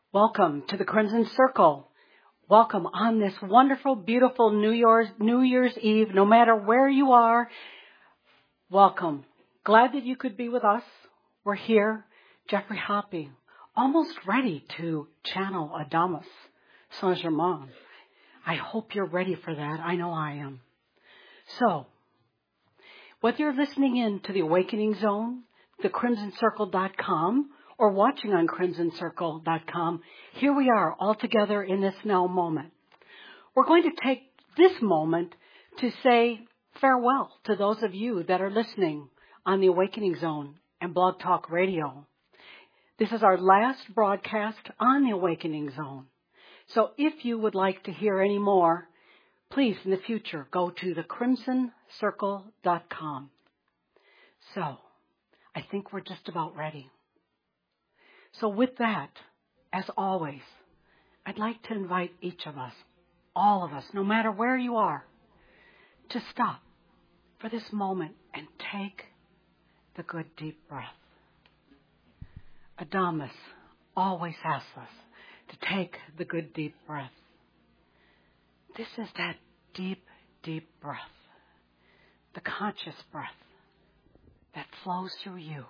Welcome to the Crimson Circle. Welcome on this wonderful, beautiful New Year's Eve, no matter where you are. Welcome. Glad that you could be with us. We're here, Jeffrey Hoppe, almost ready to channel Adamus Saint-Germain. I hope you're ready for that. I know I am. So, whether you're listening in to the Awakening Zone, thecrimsoncircle.com, or watching on crimsoncircle.com, here we are all together in this now moment. We're going to take this moment to say farewell to those of you that are listening on the Awakening Zone and Blog Talk Radio. This is our last broadcast on the Awakening Zone. So if you would like to hear any more, please in the future go to thecrimsoncircle.com. So I think we're just about ready. So with that, as always, I'd like to invite each of us, all of us, no matter where you are, to stop for this moment and take the good deep breath. Adamus always asks us to take the good deep breath. This is that deep, deep breath, the conscious breath that flows through you.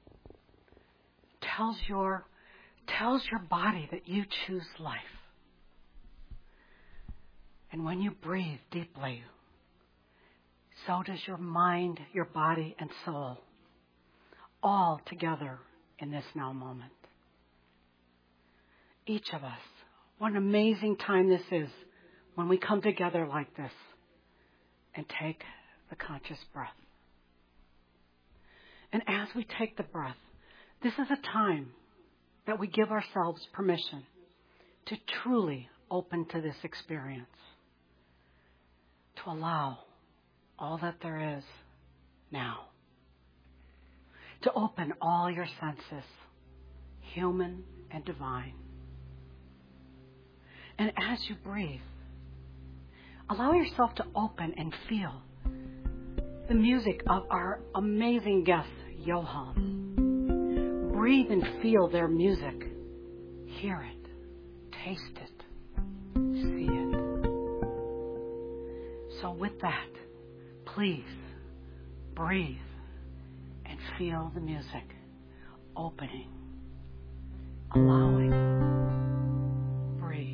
Tells your body that you choose life. And when you breathe deeply, so does your mind, your body, and soul, all together in this now moment. Each of us, what an amazing time this is when we come together like this and take the conscious breath. And as we take the breath, this is a time that we give ourselves permission to truly open to this experience, to allow all that there is now, to open all your senses, human and divine. And as you breathe, allow yourself to open and feel the music of our amazing guest, Johann. Breathe and feel their music. Hear it. Taste it. See it. So with that, please breathe and feel the music. Opening. Allowing. Breathe.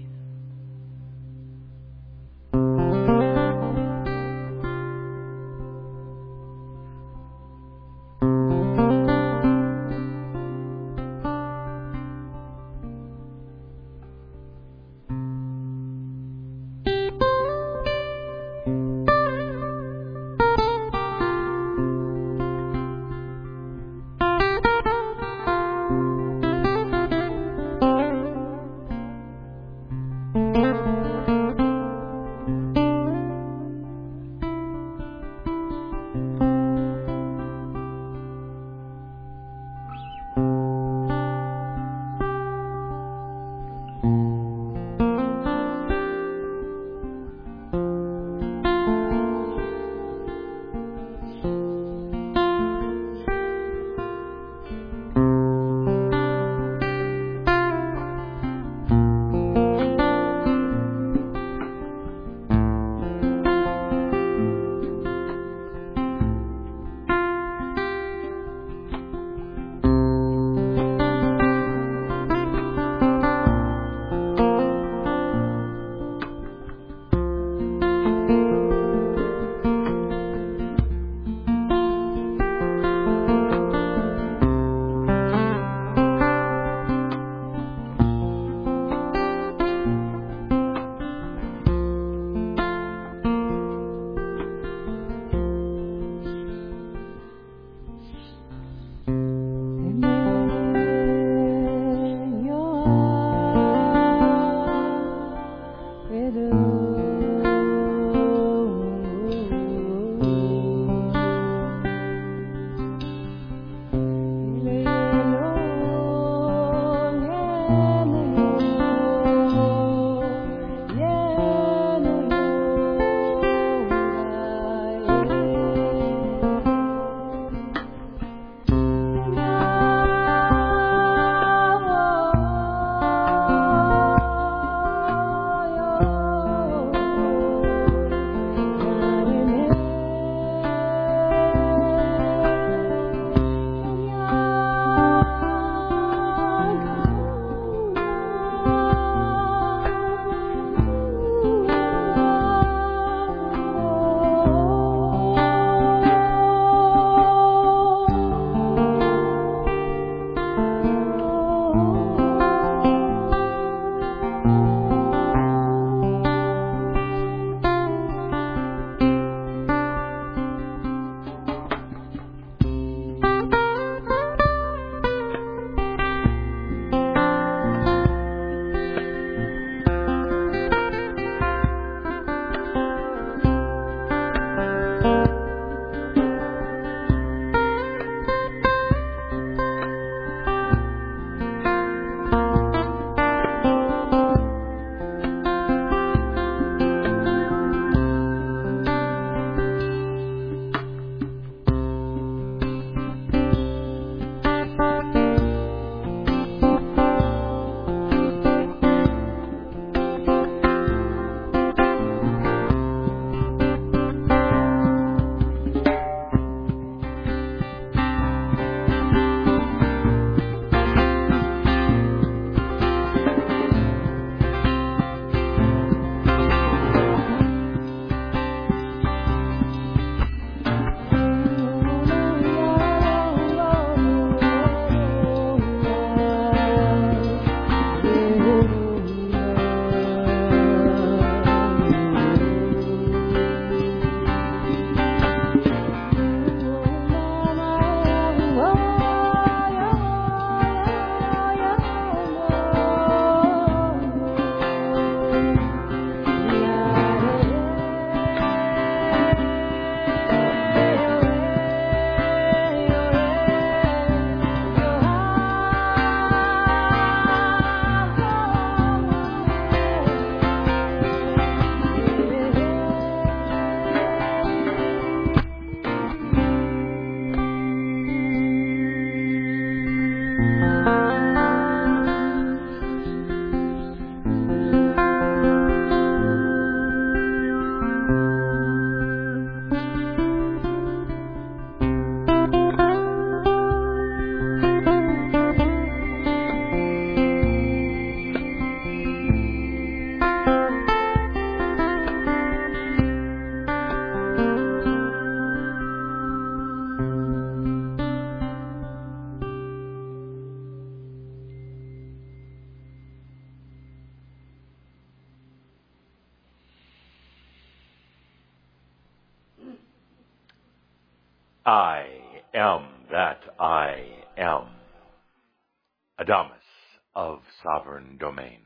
I am that I am. Adamus of sovereign domain.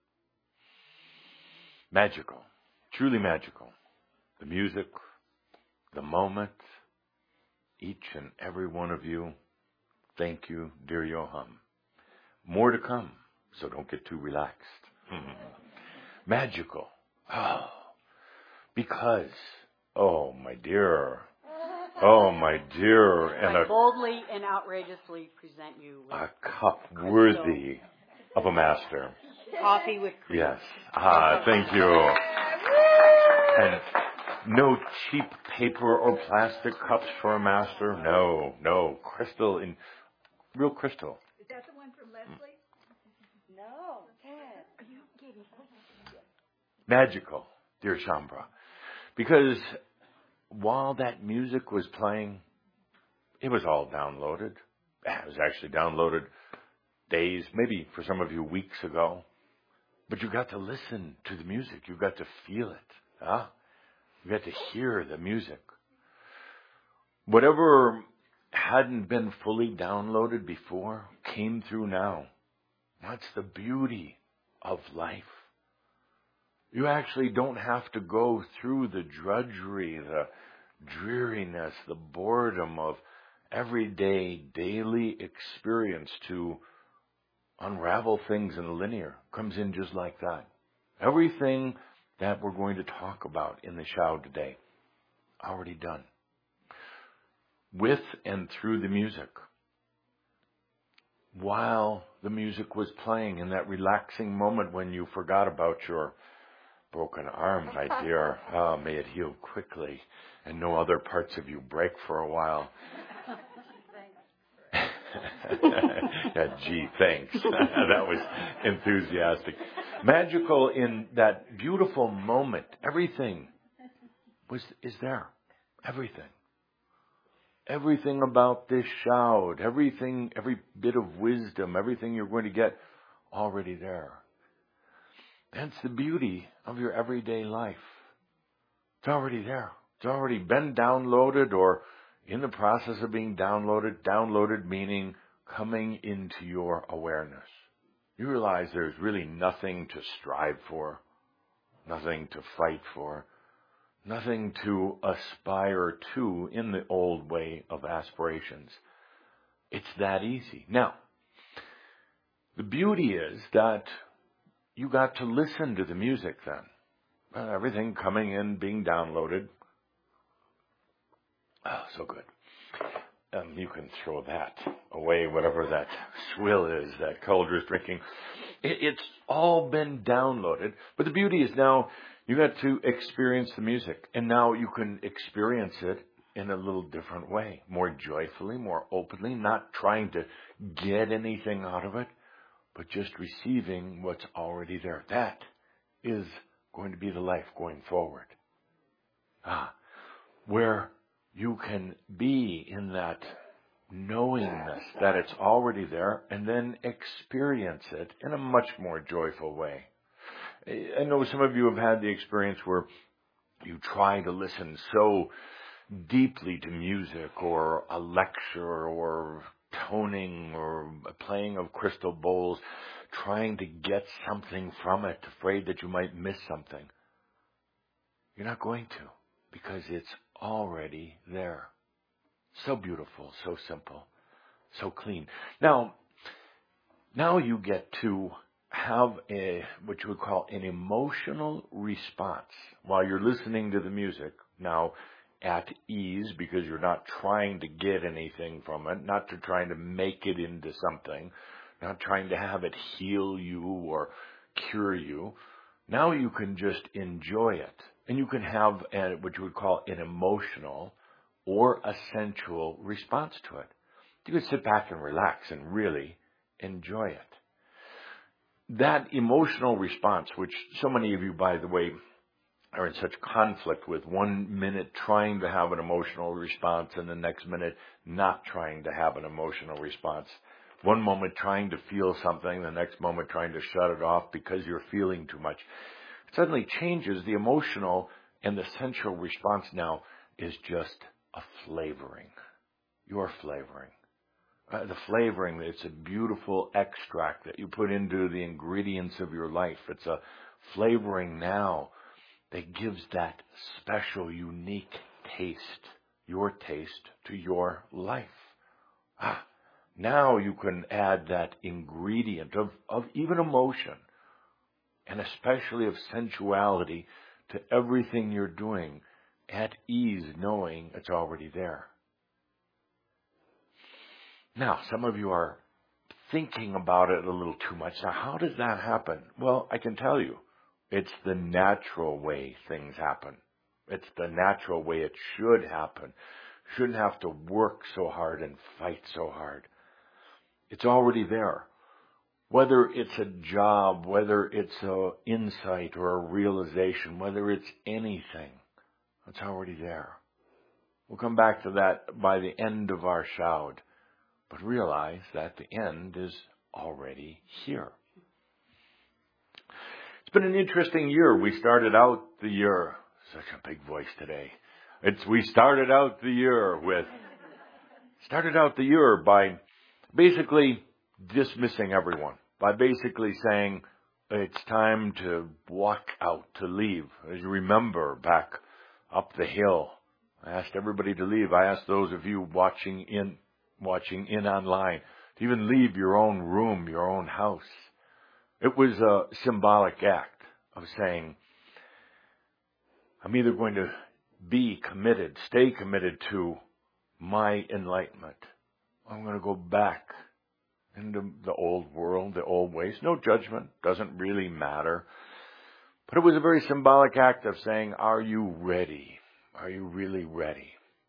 Magical, truly magical. The music, the moment, each and every one of you. Thank you, dear Johann. More to come, so don't get too relaxed. Magical. Oh, because, oh my dear, and I boldly and outrageously present you with a cup worthy of a master. coffee with cream. Yes. Thank you. And no cheap paper or plastic cups for a master. No. Crystal, in real crystal. Is that the one from Leslie? No. Are you kidding? Magical, dear Shambra. Because while that music was playing, it was all downloaded. It was actually downloaded days, maybe for some of you weeks ago. But you got to listen to the music. You got to feel it. You got to hear the music. Whatever hadn't been fully downloaded before came through now. That's the beauty of life. You actually don't have to go through the drudgery, the dreariness, the boredom of everyday, daily experience to unravel things in linear. Comes in just like that. Everything that we're going to talk about in the Shao today, already done. With and through the music. While the music was playing in that relaxing moment when you forgot about your broken arm, my dear. May it heal quickly and no other parts of you break for a while. Yeah, gee, thanks. That was enthusiastic. Magical in that beautiful moment. Everything is there. Everything. Everything about this shout, everything, every bit of wisdom, everything you're going to get, already there. That's the beauty of your everyday life. It's already there. It's already been downloaded or in the process of being downloaded. Downloaded meaning coming into your awareness. You realize there's really nothing to strive for, nothing to fight for, nothing to aspire to in the old way of aspirations. It's that easy. Now, the beauty is that you got to listen to the music then. Everything coming in, being downloaded. Oh, so good. You can throw that away, whatever that swill is that Calder's drinking. It's all been downloaded. But the beauty is now you got to experience the music. And now you can experience it in a little different way. More joyfully, more openly, not trying to get anything out of it, but just receiving what's already there. That is going to be the life going forward. Where you can be in that knowingness that it's already there and then experience it in a much more joyful way. I know some of you have had the experience where you try to listen so deeply to music or a lecture or toning or playing of crystal bowls, trying to get something from it, afraid that you might miss something. You're not going to, because it's already there. So beautiful, so simple, so clean. Now you get to have what you would call an emotional response while you're listening to the music. Now, at ease, because you're not trying to get anything from it, not trying to make it into something, not trying to have it heal you or cure you. Now you can just enjoy it. And you can have what you would call an emotional or a sensual response to it. You can sit back and relax and really enjoy it. That emotional response, which so many of you, by the way, are in such conflict with, 1 minute trying to have an emotional response and the next minute not trying to have an emotional response. One moment trying to feel something, the next moment trying to shut it off because you're feeling too much. It suddenly changes. The emotional and the sensual response now is just a flavoring. your flavoring. The flavoring, it's a beautiful extract that you put into the ingredients of your life. It's a flavoring now that gives that special, unique taste, your taste, to your life. Now you can add that ingredient of even emotion, and especially of sensuality, to everything you're doing at ease, knowing it's already there. Now, some of you are thinking about it a little too much. Now, how does that happen? Well, I can tell you, it's the natural way things happen. It's the natural way it should happen. Shouldn't have to work so hard and fight so hard. It's already there. Whether it's a job, whether it's an insight or a realization, whether it's anything, it's already there. We'll come back to that by the end of our shout. But realize that the end is already here. It's been an interesting year. We started out the year, such a big voice today. We started out the year by basically dismissing everyone. By basically saying, it's time to walk out, to leave. As you remember, back up the hill, I asked everybody to leave. I asked those of you watching in online, to even leave your own room, your own house. It was a symbolic act of saying, I'm either going to stay committed to my enlightenment. I'm going to go back into the old world, the old ways. No judgment, doesn't really matter. But it was a very symbolic act of saying, are you ready? Are you really ready?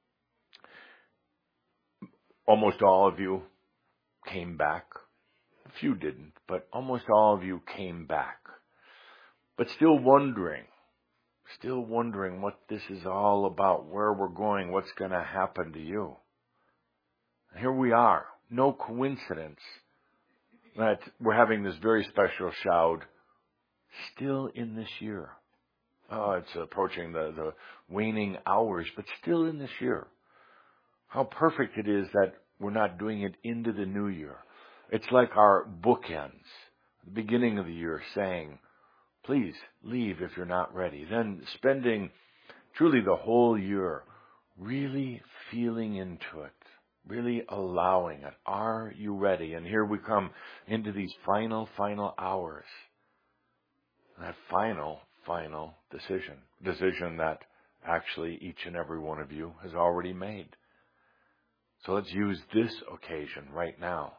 Almost all of you came back. A few didn't, but almost all of you came back. But still wondering what this is all about, where we're going, what's going to happen to you. Here we are. No coincidence that we're having this very special shout still in this year. It's approaching the waning hours, but still in this year. How perfect it is that we're not doing it into the new year. It's like our bookends, the beginning of the year saying, please leave if you're not ready. Then spending truly the whole year really feeling into it, really allowing it. Are you ready? And here we come into these final hours. That final decision that actually each and every one of you has already made. So let's use this occasion right now.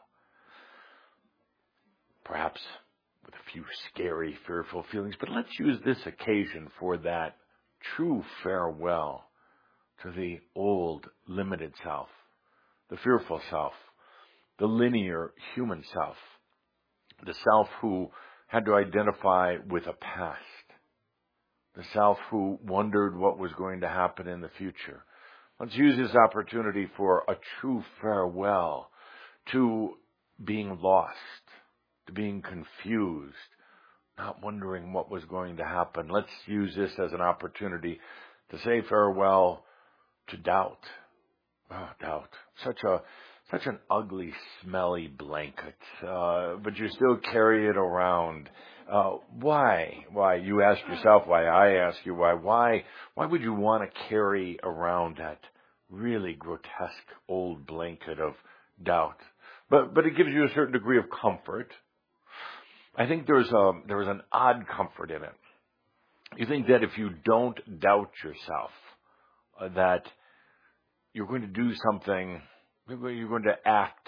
Perhaps with a few scary, fearful feelings, but let's use this occasion for that true farewell to the old, limited self, the fearful self, the linear human self, the self who had to identify with a past, the self who wondered what was going to happen in the future. Let's use this opportunity for a true farewell to being lost, to being confused, not wondering what was going to happen. Let's use this as an opportunity to say farewell to doubt. Oh, doubt. Such an ugly, smelly blanket, but you still carry it around. Why? Why? You ask yourself why. I ask you why. Why would you want to carry around that really grotesque old blanket of doubt? But it gives you a certain degree of comfort. I think there was an odd comfort in it. You think that if you don't doubt yourself, that you're going to do something, you're going to act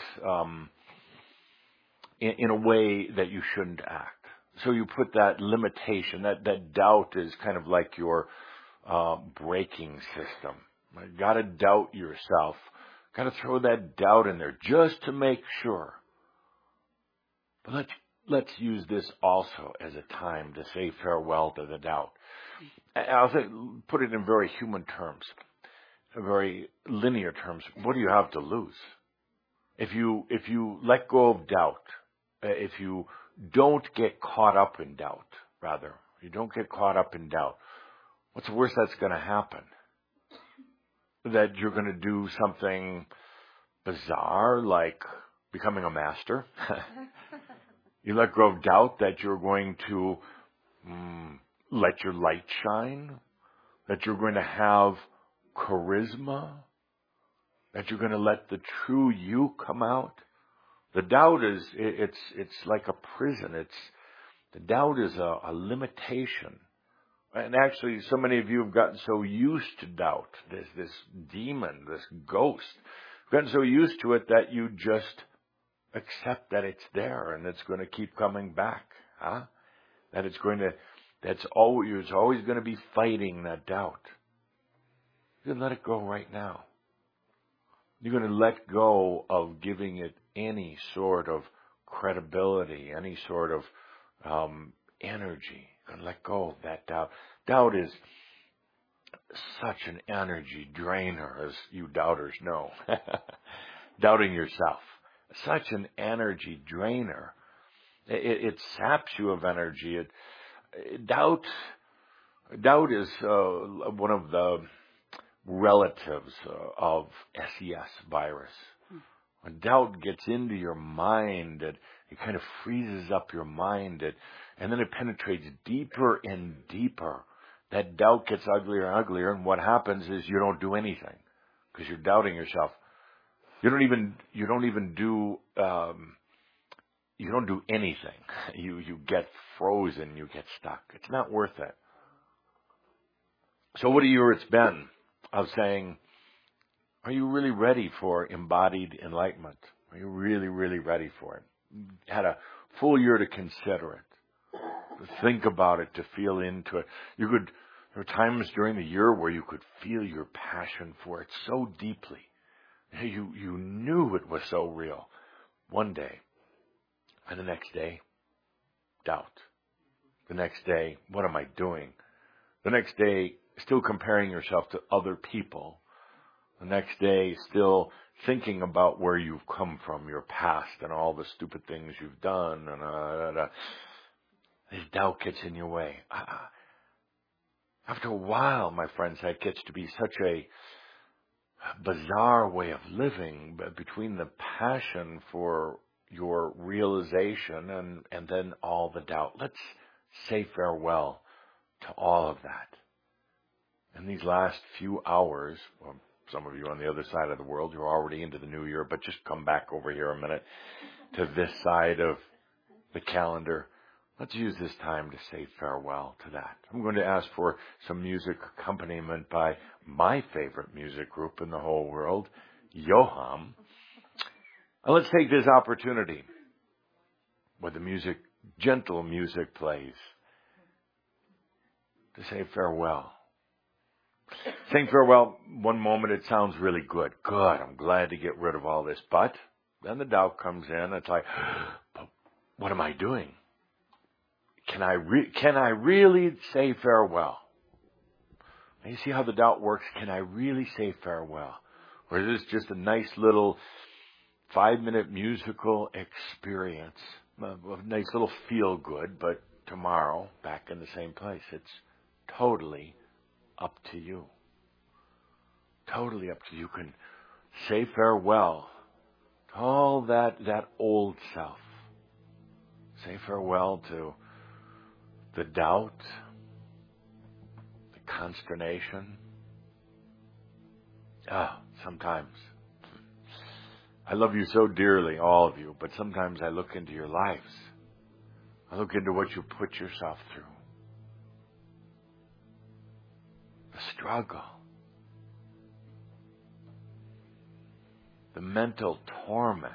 in a way that you shouldn't act. So you put that limitation, that doubt is kind of like your braking system. You got to doubt yourself. Got to throw that doubt in there just to make sure. But let's use this also as a time to say farewell to the doubt. I'll put it in very human terms, very linear terms. What do you have to lose? If you let go of doubt, if you don't get caught up in doubt, what's the worst that's going to happen? That you're going to do something bizarre, like becoming a master. You let go of doubt that you're going to let your light shine, that you're going to have charisma, that you're going to let the true you come out. The doubt is, it's like a prison. The doubt is a limitation. And actually, so many of you have gotten so used to doubt, this demon, this ghost, gotten so used to it that you just accept that it's there and it's going to keep coming back. That it's always going to be fighting that doubt. You can let it go right now. You're going to let go of giving it any sort of credibility, any sort of energy. You're going to let go of that doubt. Doubt is such an energy drainer, as you doubters know. Doubting yourself. Such an energy drainer. It saps you of energy. Doubt is one of the relatives of SES virus. When doubt gets into your mind, it kind of freezes up your mind, and then it penetrates deeper and deeper. That doubt gets uglier and uglier, and what happens is you don't do anything because you're doubting yourself. You don't do anything. You get frozen. You get stuck. It's not worth it. So what a year it's been of saying, are you really ready for embodied enlightenment? Are you really, really ready for it? You had a full year to consider it, to think about it, to feel into it. There were times during the year where you could feel your passion for it so deeply. You knew it was so real. One day, and the next day, doubt. The next day, what am I doing? The next day, still comparing yourself to other people. The next day, still thinking about where you've come from, your past, and all the stupid things you've done. And this doubt gets in your way. After a while, my friends, that gets to be such a bizarre way of living between the passion for your realization and then all the doubt. Let's say farewell to all of that. In these last few hours, well, some of you on the other side of the world, you're already into the new year, but just come back over here a minute to this side of the calendar. Let's use this time to say farewell to that. I'm going to ask for some music accompaniment by my favorite music group in the whole world, Yo-Hum. And let's take this opportunity where the gentle music plays, to say farewell. Saying farewell, one moment it sounds really good. Good, I'm glad to get rid of all this. But then the doubt comes in. It's like, but what am I doing? Can I really say farewell? And you see how the doubt works? Can I really say farewell? Or is this just a nice little 5-minute musical experience? A nice little feel good, but tomorrow, back in the same place. It's totally up to you. Totally up to you. You can say farewell to all that old self. Say farewell to the doubt, the consternation. Sometimes. I love you so dearly, all of you, but sometimes I look into your lives. I look into what you put yourself through. The struggle. The mental torment.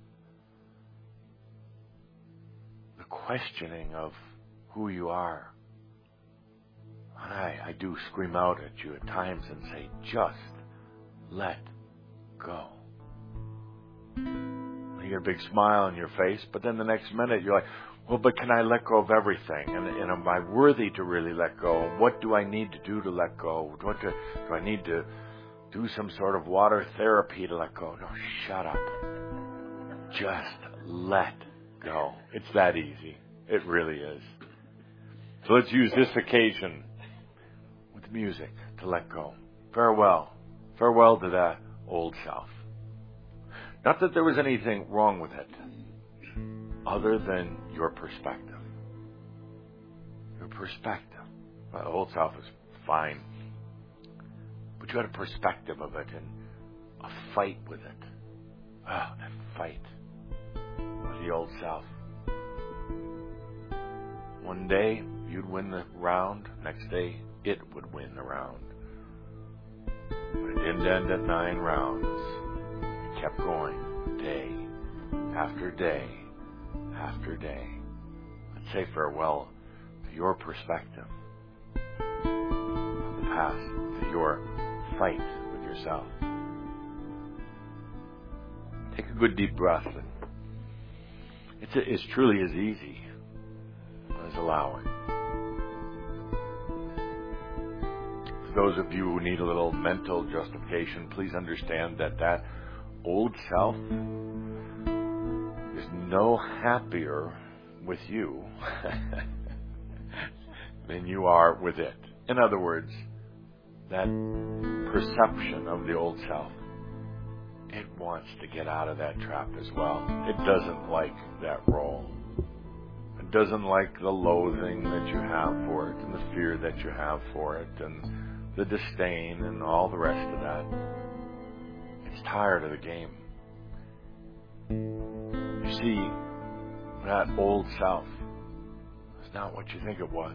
The questioning of who you are. And I do scream out at you at times and say, just let go. You get a big smile on your face, but then the next minute you're like, well, but can I let go of everything? And am I worthy to really let go? What do I need to do to let go? Do I need to do some sort of water therapy to let go? No, shut up. Just let go. It's that easy. It really is. So let's use this occasion with music to let go. Farewell. Farewell to that old self. Not that there was anything wrong with it, other than your perspective. Your perspective. Well, the old self is fine, but you had a perspective of it and a fight with it. Ah, that fight with the old self. One day you'd win the round, next day it would win the round. But it didn't end at 9 rounds. It kept going, day after day after day. Let's say farewell to your perspective of the past, to your fight with yourself. Take a good deep breath. It's truly as easy as allowing. For those of you who need a little mental justification, please understand that old self is no happier with you than you are with it. In other words, that perception of the old self, it wants to get out of that trap as well. It doesn't like that role. It doesn't like the loathing that you have for it and the fear that you have for it and the disdain and all the rest of that. It's tired of the game. You see, that old self is not what you think it was.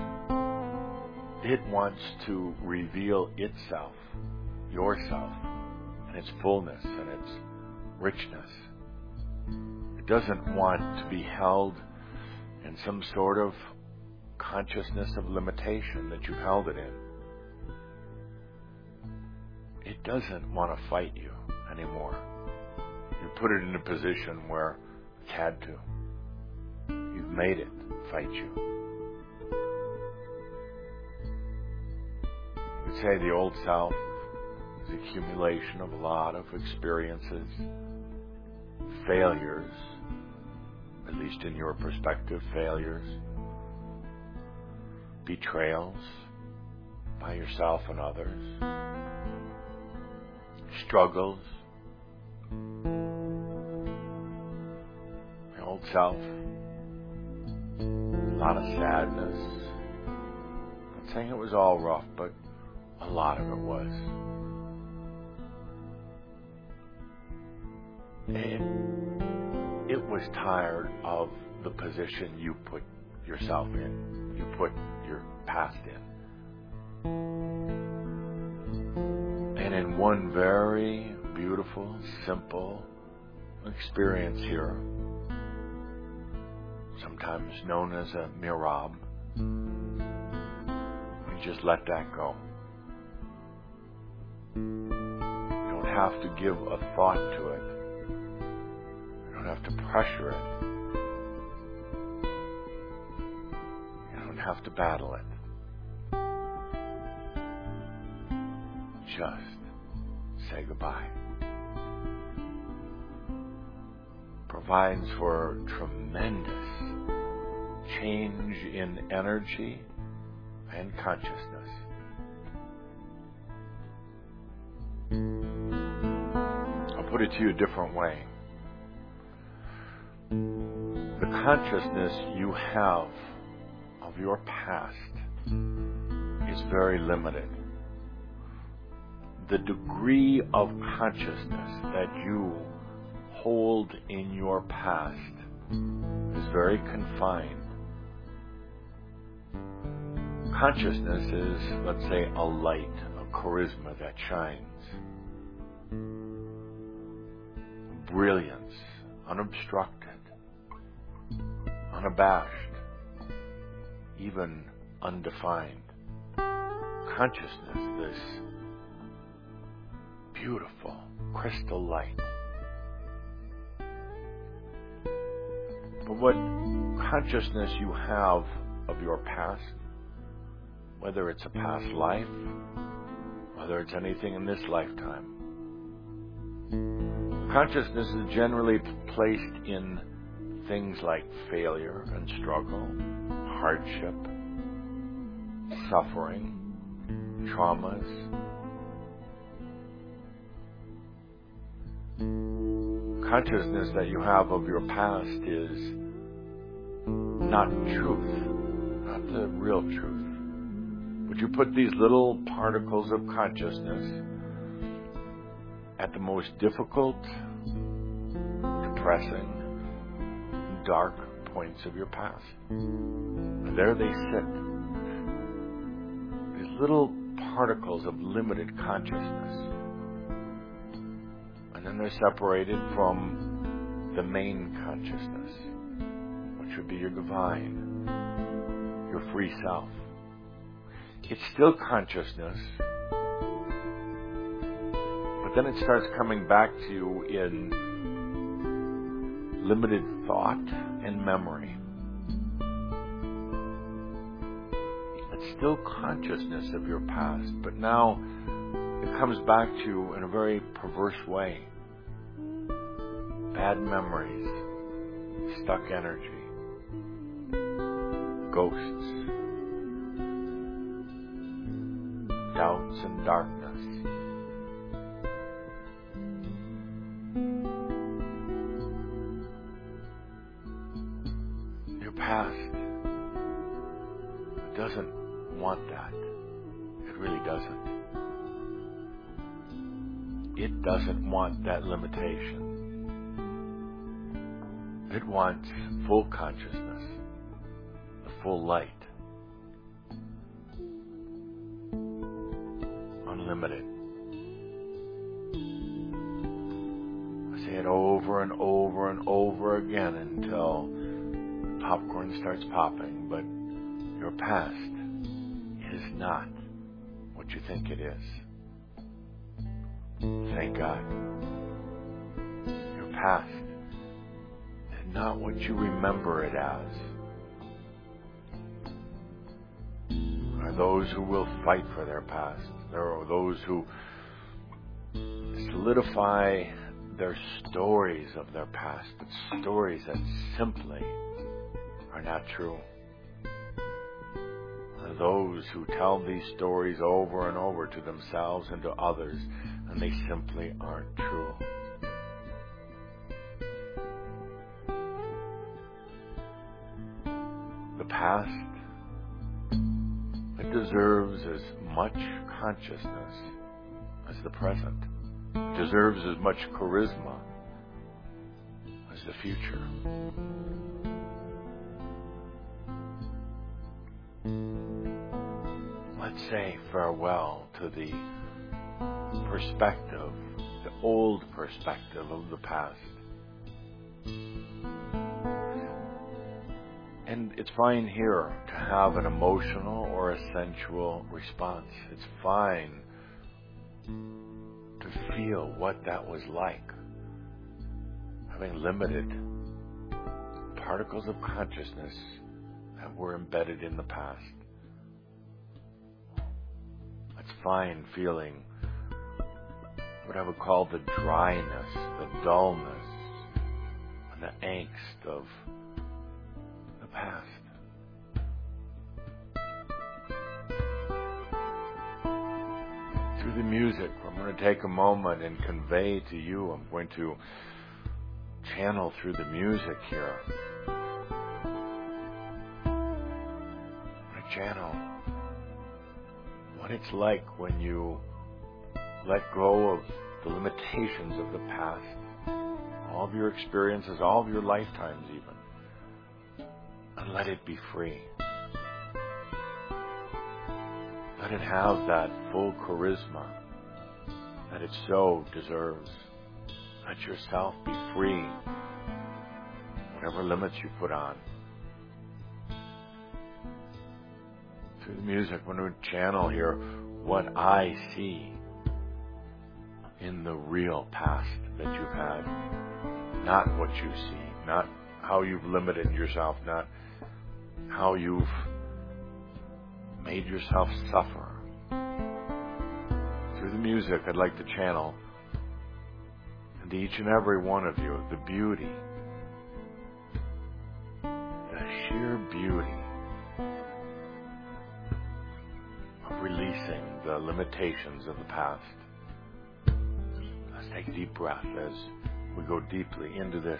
It wants to reveal itself, yourself, and its fullness and its richness. It doesn't want to be held in some sort of consciousness of limitation that you've held it in. It doesn't want to fight you anymore. You put it in a position where it's had to. You've made it fight you. You could say the old self is the accumulation of a lot of experiences, failures, at least in your perspective, failures, betrayals by yourself and others, struggles. The old self, a lot of sadness. I'm not saying it was all rough, but a lot of it was. It was tired of the position you put yourself in, you put your past in. And in one very beautiful, simple experience here, sometimes known as a mirab, you just let that go. You don't have to give a thought to it. You don't have to pressure it. You don't have to battle it. Just say goodbye. Provides for tremendous change in energy and consciousness. I'll put it to you a different way. The consciousness you have of your past is very limited. The degree of consciousness that you hold in your past is very confined. Consciousness is, let's say, a light, a charisma that shines. Brilliance, unobstructed, unabashed, even undefined. Consciousness, this beautiful crystal light. But what consciousness you have of your past, whether it's a past life, whether it's anything in this lifetime, consciousness is generally placed in things like failure and struggle, hardship, suffering, traumas. consciousness that you have of your past is not truth, not the real truth. But you put these little particles of consciousness at the most difficult, depressing, dark points of your past. And there they sit. These little particles of limited consciousness. And then they're separated from the main consciousness, which would be your divine, your free self. It's still consciousness, but then it starts coming back to you in limited thought and memory. It's still consciousness of your past, but now it comes back to you in a very perverse way. Bad memories, stuck energy, ghosts, doubts and darkness. Your past doesn't want that. It really doesn't. It doesn't want that limitation. It wants full consciousness, the full light, unlimited. I say it over and over and over again until popcorn starts popping, but your past is not what you think it is. Thank God. Your past is not what you remember it as. There are those who will fight for their past. There are those who solidify their stories of their past, but stories that simply are not true. There are those who tell these stories over and over to themselves and to others, and they simply aren't true. The past, it deserves as much consciousness as the present. It deserves as much charisma as the future. Let's say farewell to the perspective, the old perspective of the past. And it's fine here to have an emotional or a sensual response. It's fine to feel what that was like, having limited particles of consciousness that were embedded in the past. It's fine feeling what I would call the dryness, the dullness, and the angst of the past. Through the music, I'm going to take a moment and convey to you, I'm going to channel through the music here. I'm going to channel what it's like when you let go of the limitations of the past, all of your experiences, all of your lifetimes even, and let it be free. Let it have that full charisma that it so deserves. Let yourself be free, whatever limits you put on. Through the music, when we channel here what I see in the real past that you've had, not what you see, not how you've limited yourself, not how you've made yourself suffer. Through the music, I'd like to channel into each and every one of you the beauty, the sheer beauty of releasing the limitations of the past. Let's take a deep breath as we go deeply into this.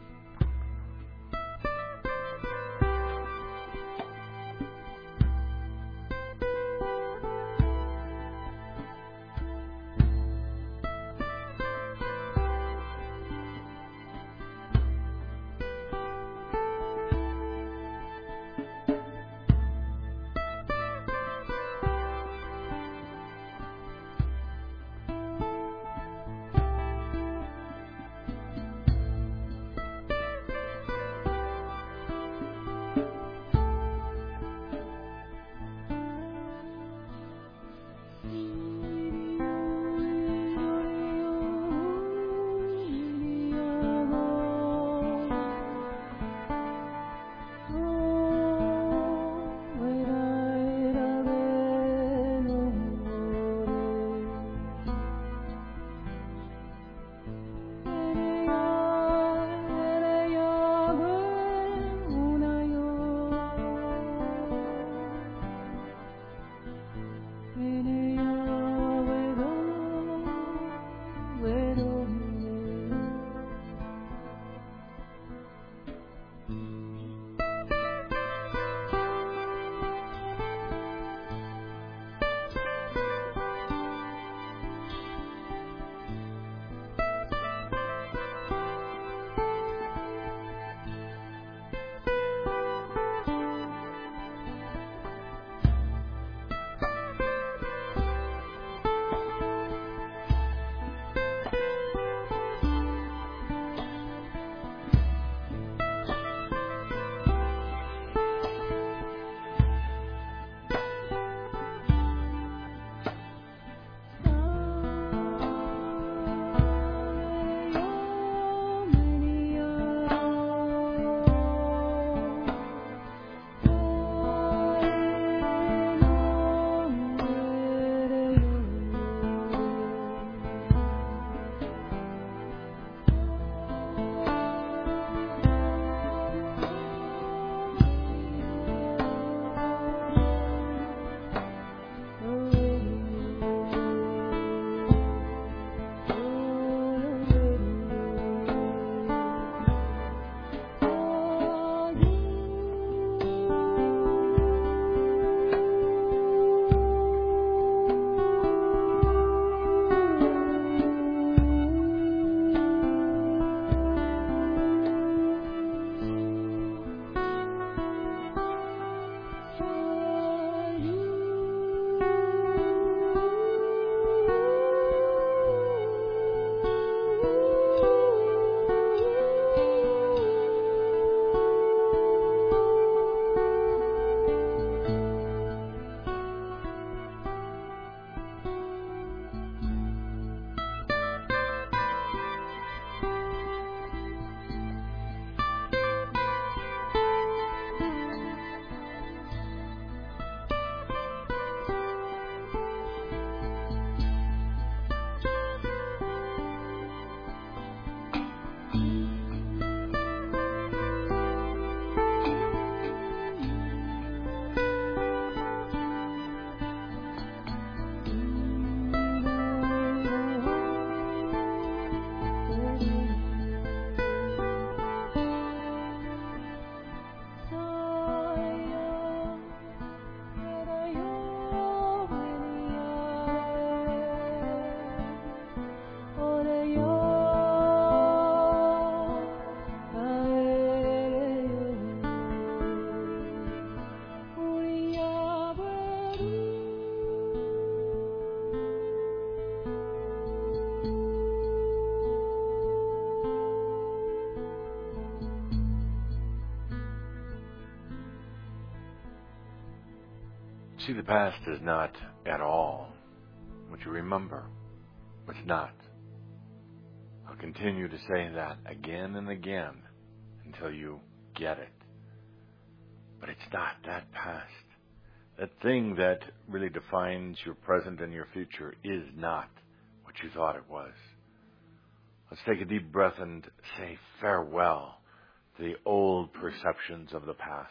See, the past is not at all what you remember. It's not. I'll continue to say that again and again until you get it. But it's not that past. That thing that really defines your present and your future is not what you thought it was. Let's take a deep breath and say farewell to the old perceptions of the past.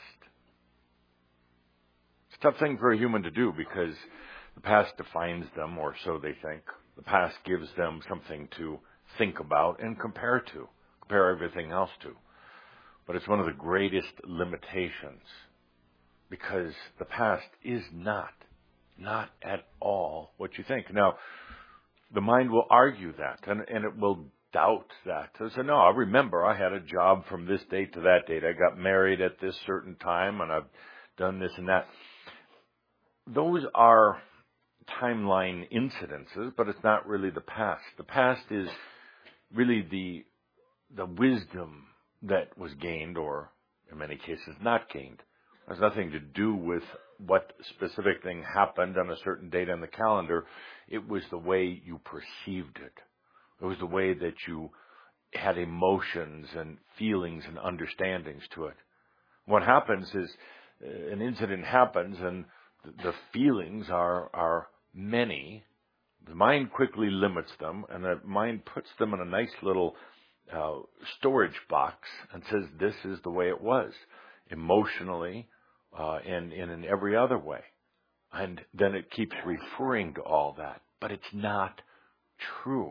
It's a tough thing for a human to do because the past defines them, or so they think. The past gives them something to think about and compare everything else to. But it's one of the greatest limitations, because the past is not at all what you think. Now, the mind will argue that, and it will doubt that. So say, no, I remember I had a job from this date to that date. I got married at this certain time, and I've done this and that. Those are timeline incidences, but it's not really the past. The past is really the wisdom that was gained, or in many cases not gained. It has nothing to do with what specific thing happened on a certain date on the calendar. It was the way you perceived it. It was the way that you had emotions and feelings and understandings to it. What happens is an incident happens and the feelings are many. The mind quickly limits them, and the mind puts them in a nice little storage box and says this is the way it was, emotionally and in every other way. And then it keeps referring to all that, but it's not true.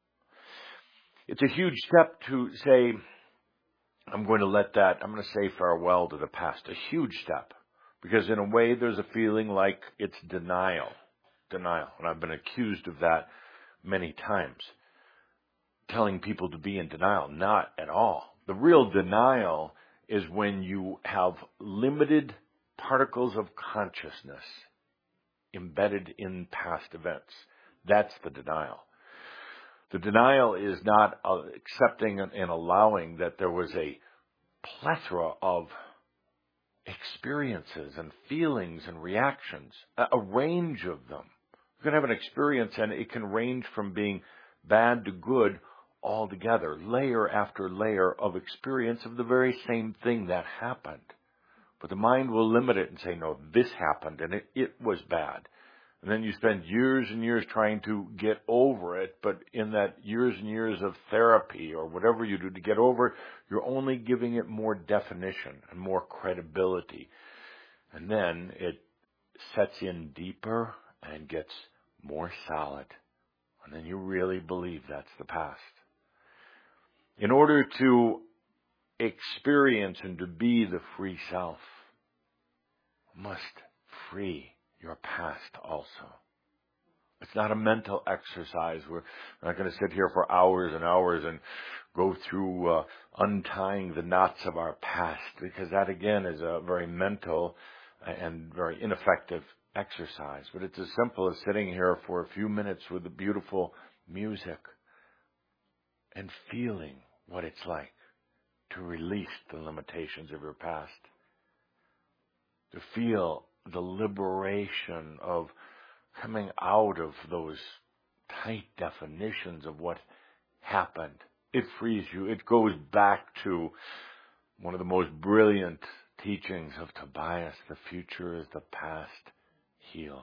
It's a huge step to say, I'm going to say farewell to the past. A huge step. Because in a way, there's a feeling like it's denial. And I've been accused of that many times. Telling people to be in denial. Not at all. The real denial is when you have limited particles of consciousness embedded in past events. That's the denial. The denial is not accepting and allowing that there was a plethora of experiences and feelings and reactions, a range of them. You can have an experience and it can range from being bad to good altogether, layer after layer of experience of the very same thing that happened. But the mind will limit it and say, no, this happened and it was bad. And then you spend years and years trying to get over it, but in that years and years of therapy or whatever you do to get over it, you're only giving it more definition and more credibility. And then it sets in deeper and gets more solid. And then you really believe that's the past. In order to experience and to be the free self, you must free your past also. It's not a mental exercise. We're not going to sit here for hours and hours and go through untying the knots of our past, because that again is a very mental and very ineffective exercise. But it's as simple as sitting here for a few minutes with the beautiful music and feeling what it's like to release the limitations of your past, to feel the liberation of coming out of those tight definitions of what happened. It frees you. It goes back to one of the most brilliant teachings of Tobias. The future is the past healed.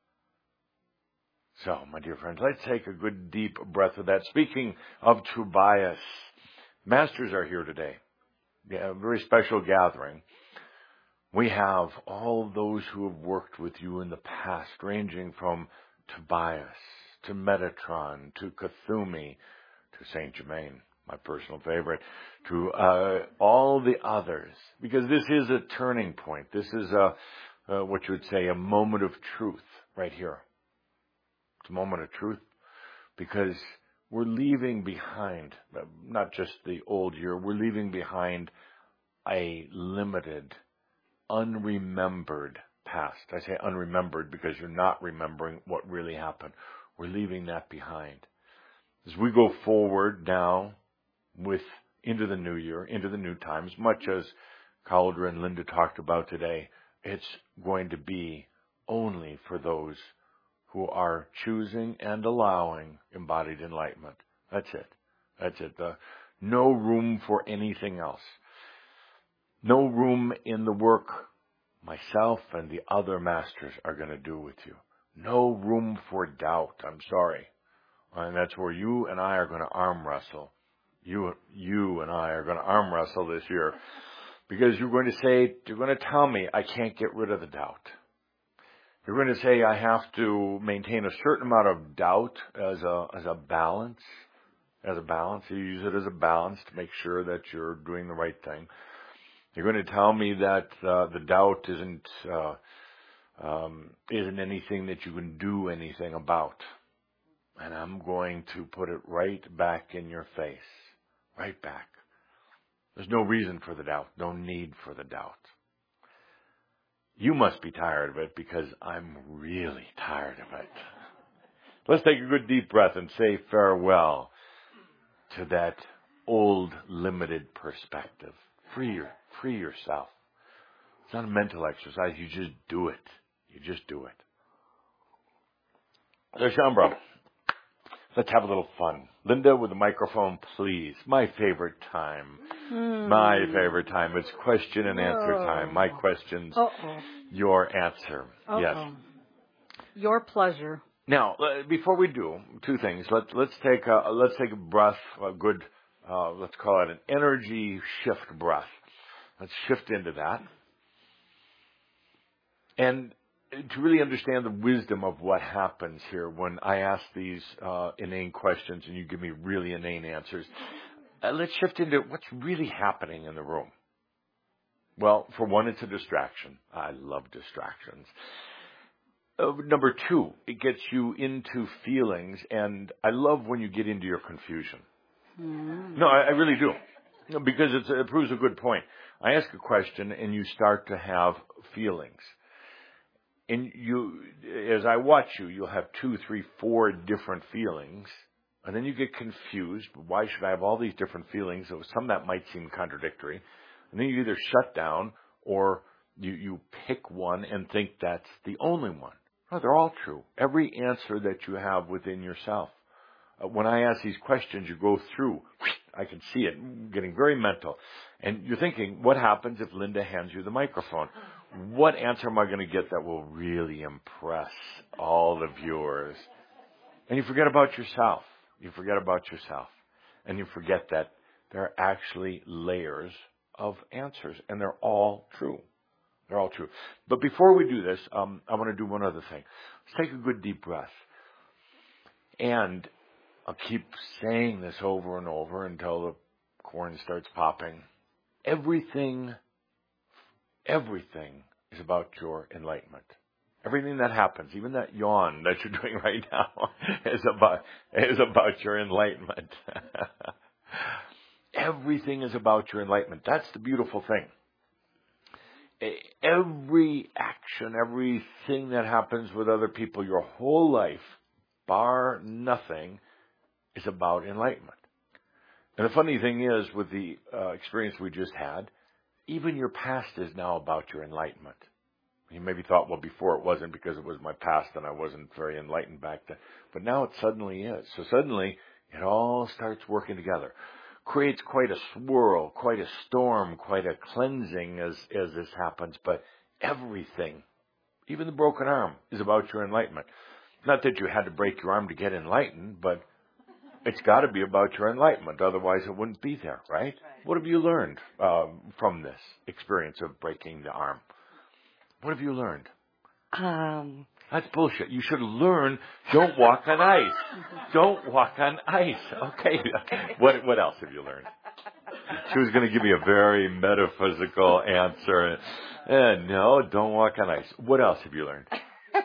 So, my dear friends, let's take a good deep breath of that. Speaking of Tobias, masters are here today. Yeah, a very special gathering. We have all those who have worked with you in the past, ranging from Tobias to Metatron to Cthulhu to Saint Germain, my personal favorite, to all the others, because this is a turning point. This is what you would say, a moment of truth right here. It's a moment of truth because we're leaving behind, not just the old year, we're leaving behind a limited, unremembered past. I say unremembered because you're not remembering what really happened. We're leaving that behind. As we go forward now into the new year, into the new times, much as Cauldre and Linda talked about today, it's going to be only for those who are choosing and allowing embodied enlightenment. That's it. That's it. No room for anything else. No room in the work myself and the other masters are going to do with you. No room for doubt. I'm sorry. And that's where you and I are going to arm wrestle. You and I are going to arm wrestle this year. Because you're going to tell me I can't get rid of the doubt. You're going to say I have to maintain a certain amount of doubt as a balance. as a balance. You use it as a balance to make sure that you're doing the right thing. You're going to tell me that the doubt isn't anything that you can do anything about. And I'm going to put it right back in your face. Right back. There's no reason for the doubt. No need for the doubt. You must be tired of it because I'm really tired of it. Let's take a good deep breath and say farewell to that old limited perspective. Free yourself. It's not a mental exercise. You just do it. You just do it. So, Shaumbra, let's have a little fun. Linda with the microphone, please. My favorite time. My favorite time. It's question and answer time. My questions, your answer. Yes. Your pleasure. Now, before we do, two things. Let's take a breath, a good, let's call it an energy shift breath. Let's shift into that. And to really understand the wisdom of what happens here when I ask these inane questions and you give me really inane answers, let's shift into what's really happening in the room. Well, for one, it's a distraction. I love distractions. Number two, it gets you into feelings, and I love when you get into your confusion. No, I really do. Because it proves a good point. I ask a question, and you start to have feelings. And as I watch you, you'll have 2, 3, 4 different feelings, and then you get confused. Why should I have all these different feelings? So some that might seem contradictory. And then you either shut down, or you pick one and think that's the only one. No, they're all true. Every answer that you have within yourself. When I ask these questions, you go through. I can see it getting very mental. And you're thinking, what happens if Linda hands you the microphone? What answer am I going to get that will really impress all the viewers? And you forget about yourself. You forget about yourself. And you forget that there are actually layers of answers. And they're all true. They're all true. But before we do this, I want to do one other thing. Let's take a good deep breath. And I'll keep saying this over and over until the corn starts popping. Everything is about your enlightenment. Everything that happens, even that yawn that you're doing right now, is about your enlightenment. Everything is about your enlightenment. That's the beautiful thing. Every action, everything that happens with other people, your whole life, bar nothing, is about enlightenment. And the funny thing is, with the experience we just had, even your past is now about your enlightenment. You maybe thought, well, before it wasn't because it was my past and I wasn't very enlightened back then. But now it suddenly is. So suddenly, it all starts working together. Creates quite a swirl, quite a storm, quite a cleansing as this happens. But everything, even the broken arm, is about your enlightenment. Not that you had to break your arm to get enlightened, but it's got to be about your enlightenment. Otherwise, it wouldn't be there, right? What have you learned from this experience of breaking the arm? What have you learned? That's bullshit. You should learn, don't walk on ice. Don't walk on ice. Okay. What else have you learned? She was going to give me a very metaphysical answer. No, don't walk on ice. What else have you learned?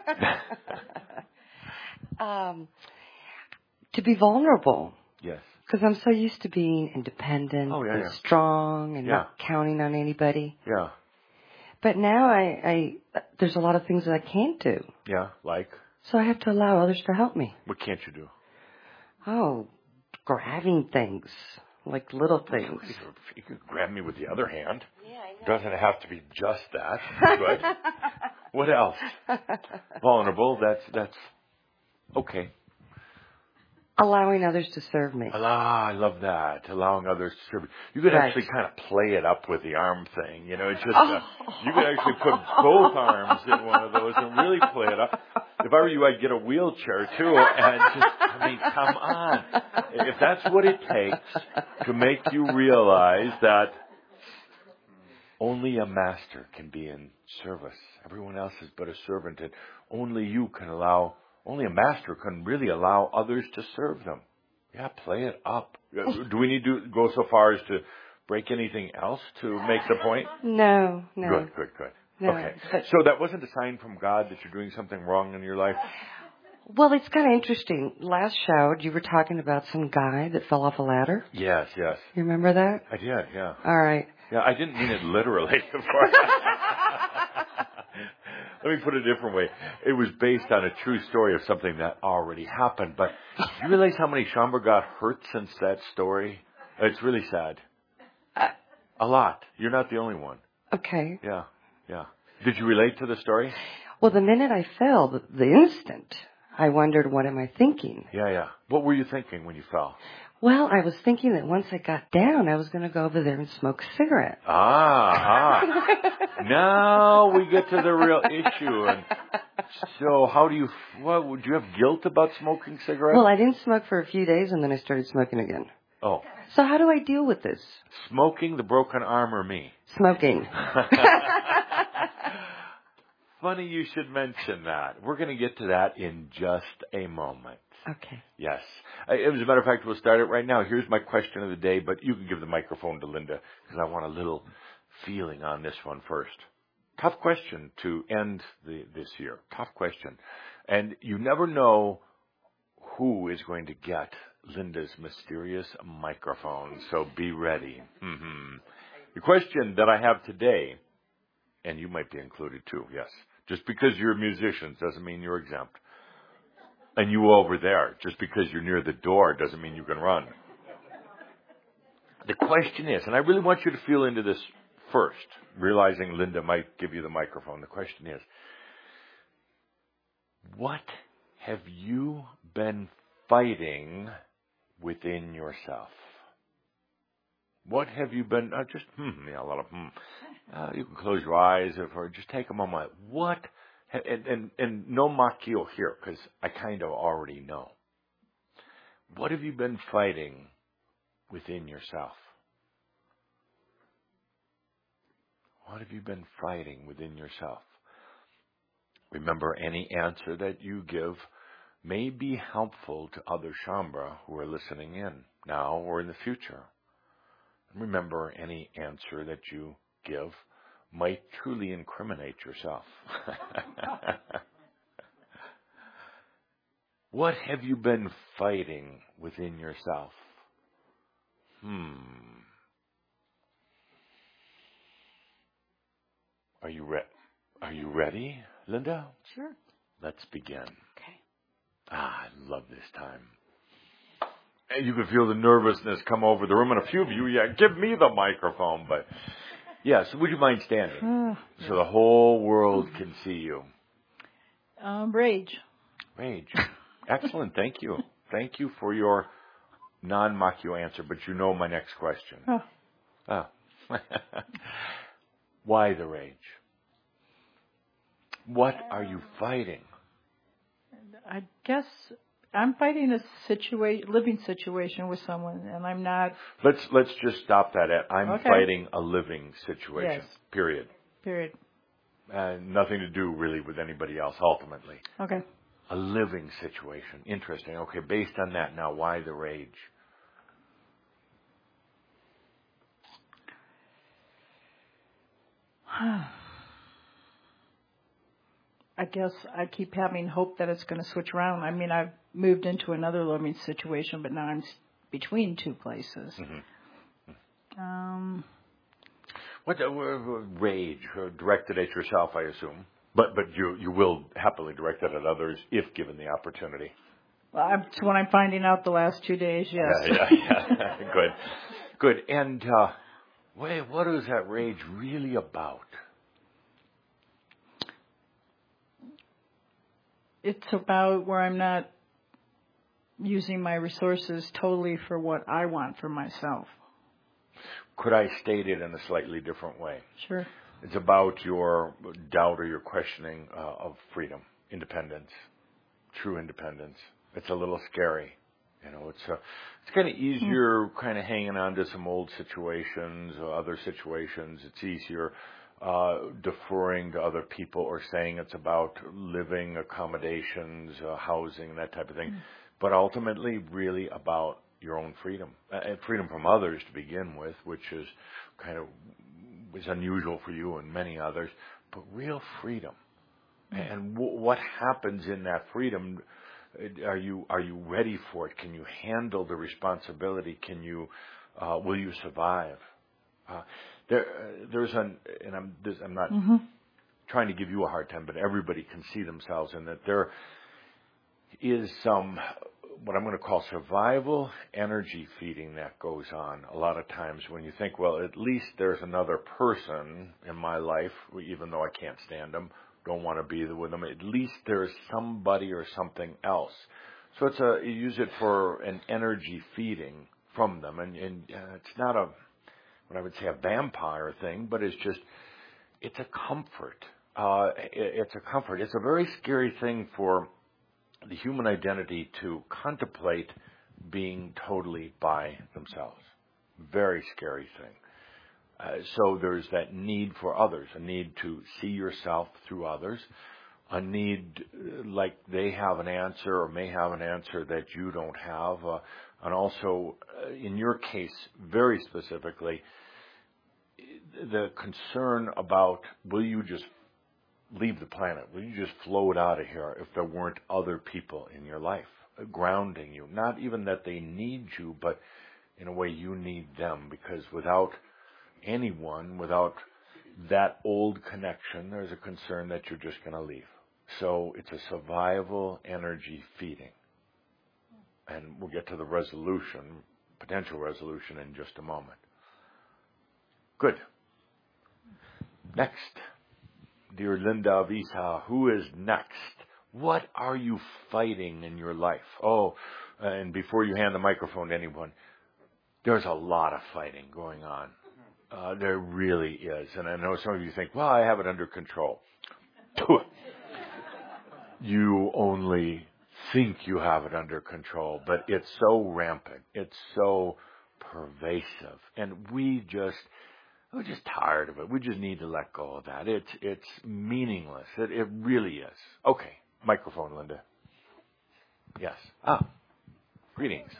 To be vulnerable. Yes. Because I'm so used to being independent and strong and not counting on anybody. Yeah. But now there's a lot of things that I can't do. Yeah, like? So I have to allow others to help me. What can't you do? Oh, grabbing things, like little things. You can grab me with the other hand. Yeah, I know. Doesn't have to be just that. Good. What else? Vulnerable, that's okay. Allowing others to serve me. I love that. Allowing others to serve you. You could actually kind of play it up with the arm thing. You know, it's just, you could actually put both arms in one of those and really play it up. If I were you, I'd get a wheelchair too. And come on. If that's what it takes to make you realize that only a master can be in service. Everyone else is but a servant. And only a master can really allow others to serve them. Yeah, play it up. Do we need to go so far as to break anything else to make the point? No. Good. No, okay. So that wasn't a sign from God that you're doing something wrong in your life? Well, it's kind of interesting. Last show, you were talking about some guy that fell off a ladder. Yes. You remember that? I did, yeah. All right. Yeah, I didn't mean it literally. Let me put it a different way. It was based on a true story of something that already happened. But do you realize how many Shaumbra got hurt since that story? It's really sad. A lot. You're not the only one. Okay. Yeah. Did you relate to the story? Well, the minute I fell, the instant, I wondered, what am I thinking? Yeah. What were you thinking when you fell? Well, I was thinking that once I got down, I was going to go over there and smoke a cigarette. Now we get to the real issue. And so do you have guilt about smoking cigarettes? Well, I didn't smoke for a few days, and then I started smoking again. Oh. So how do I deal with this? Smoking, the broken arm, or me? Smoking. Funny you should mention that. We're going to get to that in just a moment. Okay. Yes. As a matter of fact, we'll start it right now. Here's my question of the day, but you can give the microphone to Linda because I want a little feeling on this one first. Tough question to end this year. Tough question. And you never know who is going to get Linda's mysterious microphone, so be ready. The question that I have today, and you might be included too, yes. Just because you're musicians doesn't mean you're exempt. And you over there, just because you're near the door doesn't mean you can run. The question is, and I really want you to feel into this first, realizing Linda might give you the microphone. The question is, what have you been fighting within yourself? What have you been, a lot of you can close your eyes or just take a moment. What, and no Makio here, because I kind of already know. What have you been fighting within yourself? What have you been fighting within yourself? Remember, any answer that you give may be helpful to other Shaumbra who are listening in now or in the future. Remember, any answer that you give might truly incriminate yourself. What have you been fighting within yourself? Are you ready, Linda? Sure. Let's begin. Okay. I love this time. And you can feel the nervousness come over the room. And a few of you, give me the microphone. But, so would you mind standing? So the whole world can see you. Rage. Excellent. Thank you. Thank you for your non-Makio answer. But you know my next question. Why the rage? What are you fighting? I guess I'm fighting a living situation with someone, and I'm not. Let's just stop that at I'm fighting a living situation. Yes. Period. Nothing to do really with anybody else ultimately. Okay. A living situation. Interesting. Okay, based on that, now why the rage? I guess I keep having hope that it's going to switch around. I mean, I've moved into another living situation, but now I'm between two places. What rage directed at yourself, I assume, but you will happily direct it at others if given the opportunity. Well, that's what I'm finding out the last 2 days. Yes. Yeah. Good. And what is that rage really about? It's about where I'm not using my resources totally for what I want for myself. Could I state it in a slightly different way? Sure. It's about your doubt or your questioning of freedom, independence, true independence. It's a little scary. It's kind of easier kind of hanging on to some old situations or other situations. It's easier deferring to other people or saying it's about living accommodations, housing, that type of thing. but ultimately really about your own freedom, and freedom from others to begin with, which is kind of was unusual for you and many others, but real freedom. And what happens in that freedom? Are you ready for it? Can you handle the responsibility? Can you will you survive? I'm not trying to give you a hard time, but everybody can see themselves in that. There is some what I'm going to call survival energy feeding that goes on a lot of times when you think, well, at least there's another person in my life, even though I can't stand them, don't want to be with them. At least there's somebody or something else. So you use it for an energy feeding from them, and it's not what I would say a vampire thing, but it's a comfort. It's a comfort. It's a very scary thing for the human identity to contemplate being totally by themselves. Very scary thing. So there's that need for others, a need to see yourself through others, a need like they have an answer or may have an answer that you don't have, and also, in your case, very specifically, the concern about will you just leave the planet? Will you just float out of here if there weren't other people in your life grounding you? Not even that they need you, but in a way you need them, because without anyone, without that old connection, there's a concern that you're just going to leave. So it's a survival energy feeding. And we'll get to the resolution, potential resolution, in just a moment. Good. Next. Dear Linda Avisa, who is next? What are you fighting in your life? Oh, and before you hand the microphone to anyone, there's a lot of fighting going on. There really is. And I know some of you think, well, I have it under control. You only think you have it under control, but it's so rampant. It's so pervasive. And we're just tired of it. We just need to let go of that. It's meaningless. It really is. Okay. Microphone, Linda. Yes. Greetings.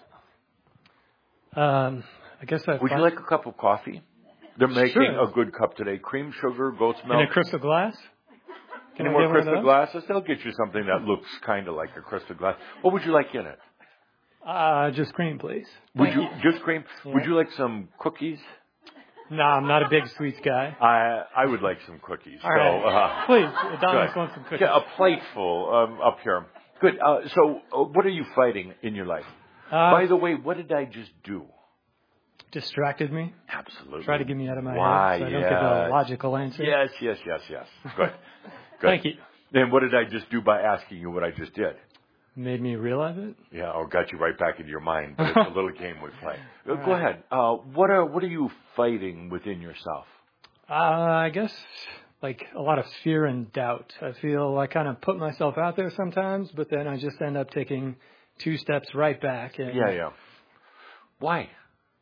I guess Would you like a cup of coffee? They're making a good cup today. Cream, sugar, goat's milk. In a crystal glass? Any more crystal glasses? They'll get you something that looks kind of like a crystal glass. What would you like in it? Just cream, please. Would you just cream? Yeah. Would you like some cookies? No, I'm not a big sweets guy. I would like some cookies. All right. Please, Adonis wants some cookies. Yeah, a plateful up here. Good. So what are you fighting in your life? By the way, what did I just do? Distracted me. Absolutely. Try to get me out of my head so I don't get a logical answer. Yes. Good. Thank you. And what did I just do by asking you what I just did? Made me realize it? Yeah, or got you right back into your mind. But it's a little game we play. Go ahead. What are you fighting within yourself? I guess like a lot of fear and doubt. I feel I kind of put myself out there sometimes, but then I just end up taking 2 steps right back. And yeah. Why?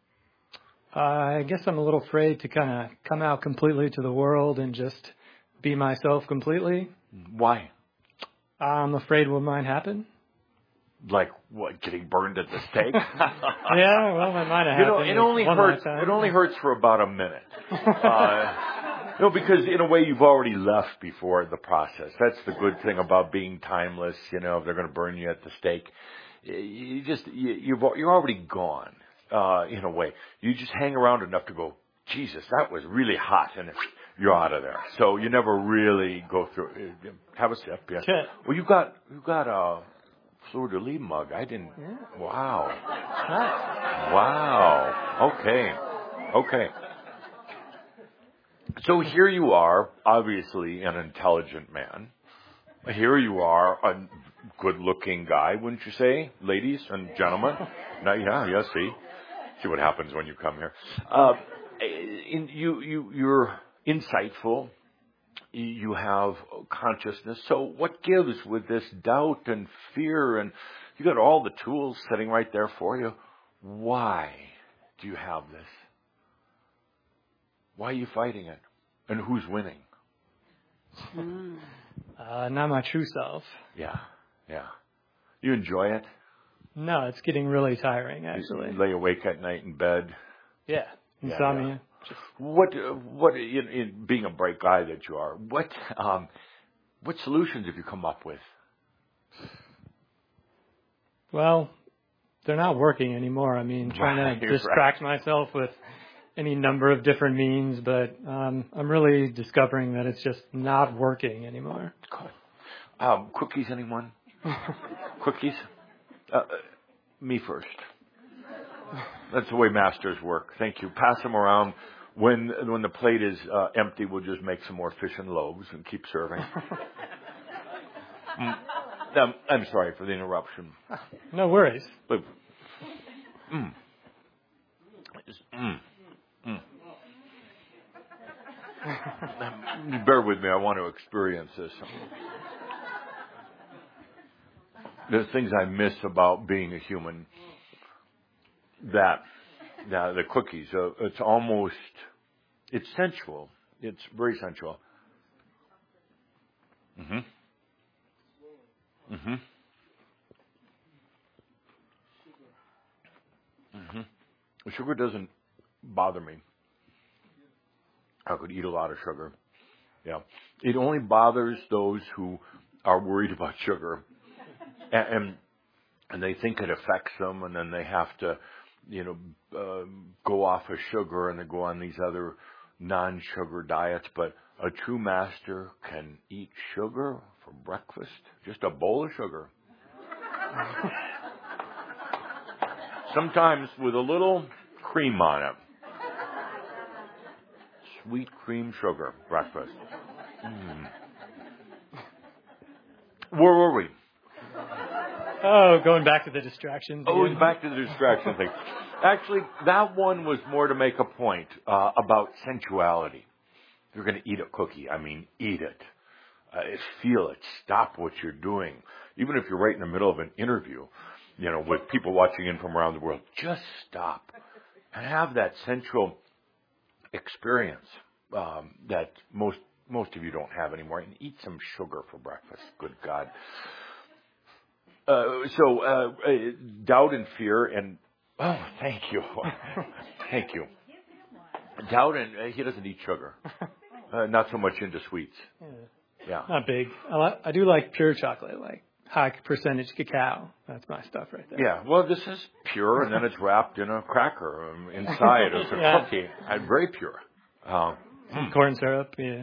I guess I'm a little afraid to kind of come out completely to the world and just be myself completely. Why? I'm afraid what might happen. Like what? Getting burned at the stake? Yeah, well, that might have happened. It only hurts. It only hurts for about a minute. Because in a way you've already left before the process. That's the good thing about being timeless. If they're going to burn you at the stake, you're already gone. In a way, you just hang around enough to go, Jesus, that was really hot, and you're out of there. So you never really go through. Have a sip. Yes. Okay. Well, you got a Fleur de Lis mug. I didn't. Yeah. Wow. Nice. Wow. Okay. So here you are, obviously an intelligent man. Here you are, a good-looking guy, wouldn't you say, ladies and gentlemen? Yeah. See what happens when you come here. You're insightful. You have consciousness. So what gives with this doubt and fear? And you got all the tools sitting right there for you. Why do you have this? Why are you fighting it? And who's winning? Not my true self. Yeah. You enjoy it? No, it's getting really tiring, actually. You lay awake at night in bed. Yeah, insomnia. Yeah. What, in being a bright guy that you are, what solutions have you come up with? Well, they're not working anymore. I mean, trying to distract myself with any number of different means, but I'm really discovering that it's just not working anymore. Good. Cookies, anyone? Cookies? Me first. That's the way masters work. Thank you. Pass them around. When the plate is empty, we'll just make some more fish and loaves and keep serving. I'm sorry for the interruption. No worries. But, bear with me. I want to experience this. There's things I miss about being a human. The cookies. It's sensual. It's very sensual. Sugar doesn't bother me. I could eat a lot of sugar. Yeah. It only bothers those who are worried about sugar. And they think it affects them, and then they have to, go off of sugar and they go on these other non-sugar diets. But a true master can eat sugar for breakfast, just a bowl of sugar. Sometimes with a little cream on it. Sweet cream sugar breakfast. Where were we? Oh, going back to the distractions. Oh, back to the distraction thing. Actually, that one was more to make a point about sensuality. If you're going to eat a cookie, eat it. Feel it. Stop what you're doing. Even if you're right in the middle of an interview, with people watching in from around the world, just stop and have that sensual experience that most of you don't have anymore. And eat some sugar for breakfast. Good God. So doubt and fear and thank you. Thank you. Doubt and he doesn't eat sugar. Not so much into sweets. Yeah. Not big. I do like pure chocolate, like high percentage cacao. That's my stuff right there. Yeah. Well, this is pure, and then it's wrapped in a cracker inside of a cookie. And very pure. Corn syrup. Yeah.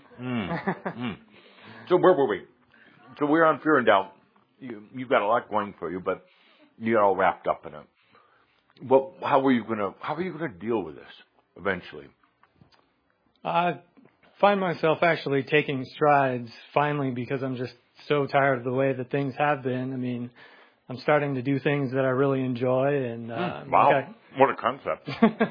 So where were we? So we're on fear and doubt. You've got a lot going for you, but you got all wrapped up in it. Well, how are you gonna deal with this eventually? I find myself actually taking strides finally because I'm just so tired of the way that things have been. I'm starting to do things that I really enjoy, and wow, what a concept!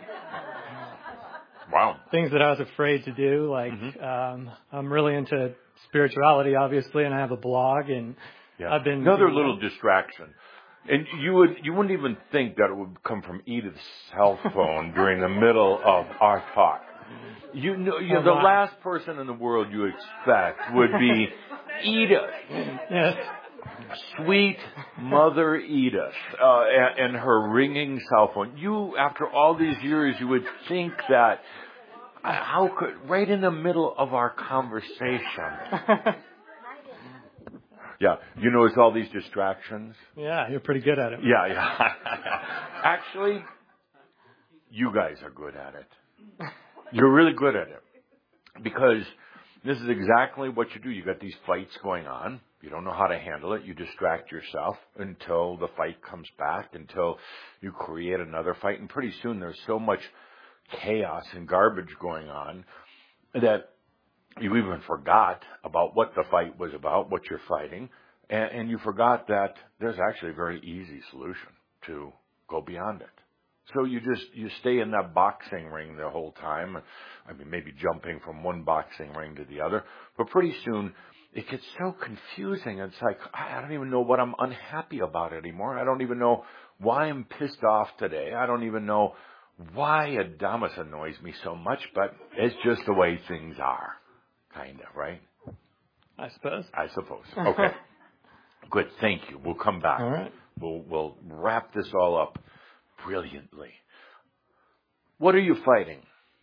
Wow, things that I was afraid to do. Like I'm really into spirituality, obviously, and I have a blog, and I've been another little distraction. And you wouldn't even think that it would come from Edith's cell phone during the middle of our talk. The last person in the world you expect would be Edith. Yes. Sweet Mother Edith, and her ringing cell phone. After all these years, you would think that, right in the middle of our conversation. Yeah, you notice all these distractions? Yeah, you're pretty good at it. Yeah. Actually, you guys are good at it. You're really good at it. Because this is exactly what you do. You got these fights going on. You don't know how to handle it. You distract yourself until the fight comes back, until you create another fight. And pretty soon there's so much chaos and garbage going on that you even forgot about what the fight was about, what you're fighting, and you forgot that there's actually a very easy solution to go beyond it. So you stay in that boxing ring the whole time. Maybe jumping from one boxing ring to the other, but pretty soon it gets so confusing. It's like, I don't even know what I'm unhappy about anymore. I don't even know why I'm pissed off today. I don't even know why Adamus annoys me so much, but it's just the way things are. Kind of, right? I suppose. Okay. Good. Thank you. We'll come back. All right. We'll wrap this all up brilliantly. What are you fighting?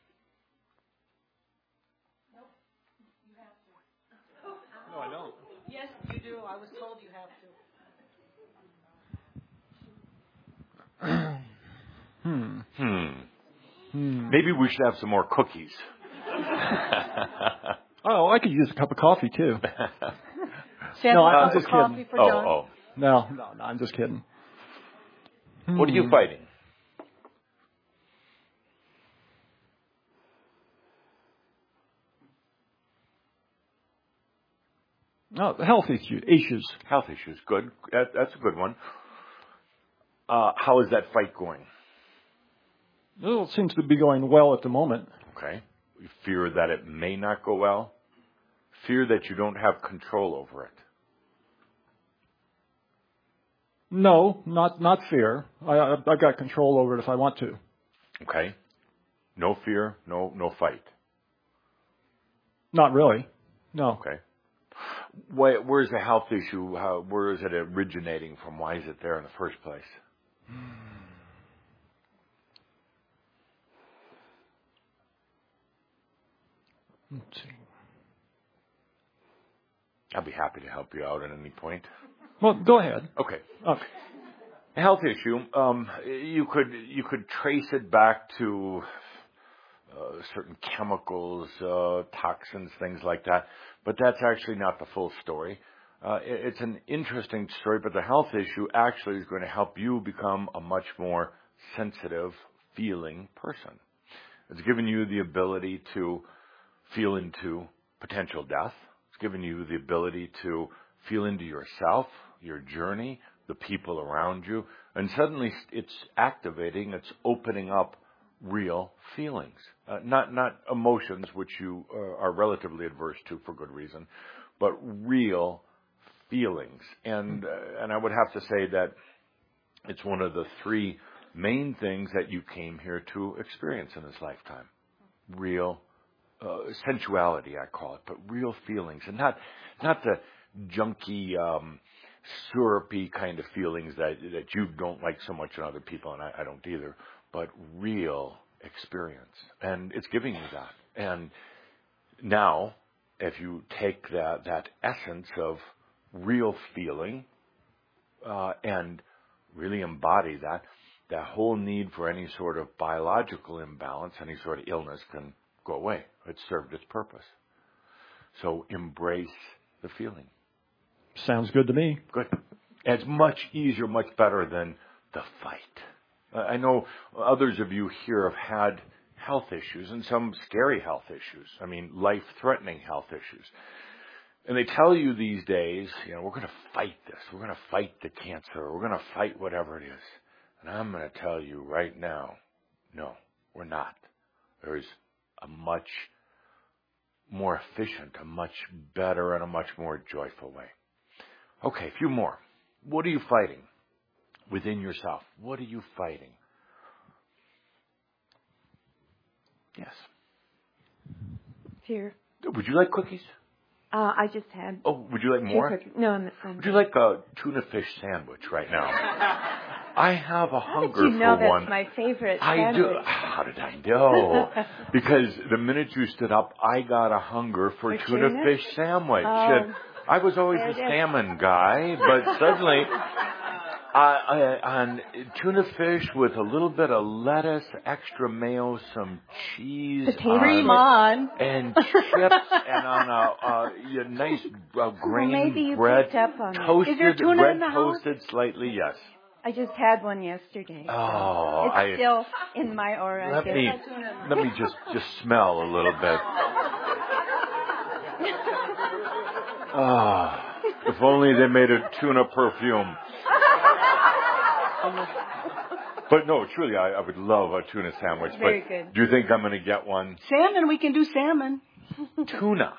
No, I don't. Yes, you do. I was told you have to. Maybe we should have some more cookies. Oh, I could use a cup of coffee too. Sam, no, I'm just coffee kidding. For John? No, I'm just kidding. What are you fighting? Oh, health issues. Health issues. Good. That's a good one. How is that fight going? Well, it seems to be going well at the moment. Okay. You fear that it may not go well? Fear that you don't have control over it? No, not fear. I've got control over it if I want to. Okay. No fear, no fight. Not really. No. Okay. Where's the health issue? Where is it originating from? Why is it there in the first place? Let's see. I'll be happy to help you out at any point. Well, go ahead. Okay. A health issue. You could trace it back to certain chemicals, toxins, things like that. But that's actually not the full story. It's an interesting story, but the health issue actually is going to help you become a much more sensitive, feeling person. It's given you the ability to feel into potential death. It's given you the ability to feel into yourself, your journey, the people around you, and suddenly it's activating, it's opening up real feelings, not emotions, which you are relatively adverse to for good reason, but real feelings. And I would have to say that it's one of the three main things that you came here to experience in this lifetime. Real sensuality, I call it, but real feelings, and not the junky, syrupy kind of feelings that you don't like so much in other people, and I don't either, but real experience. And it's giving you that. And now, if you take that essence of real feeling and really embody that whole need for any sort of biological imbalance, any sort of illness can go away. It's served its purpose. So embrace the feeling. Sounds good to me. Good. And it's much easier, much better than the fight. I know others of you here have had health issues, and some scary health issues. I mean, life-threatening health issues. And they tell you these days, we're going to fight this. We're going to fight the cancer. We're going to fight whatever it is. And I'm going to tell you right now, no, we're not. There's a much more efficient, a much better, and a much more joyful way. Okay, a few more. What are you fighting within yourself? What are you fighting? Yes. Fear. Would you like cookies? I just had. Oh, would you like more? Cookies. No, would you like a tuna fish sandwich right now? I have a hunger for one. How did you know that's my favorite sandwich? I do. How did I know? Because the minute you stood up, I got a hunger for tuna fish sandwich. Oh. I was always a salmon guy, but suddenly on tuna fish with a little bit of lettuce, extra mayo, some cheese, cream on, and chips, and on a nice grain bread, toasted Is there tuna bread, in the house? toasted slightly. Yes. I just had one yesterday. Oh, it's still in my aura. Let me just smell a little bit. If only they made a tuna perfume. But no, truly, I would love a tuna sandwich. Very good. Do you think I'm going to get one? Salmon, we can do salmon. Tuna.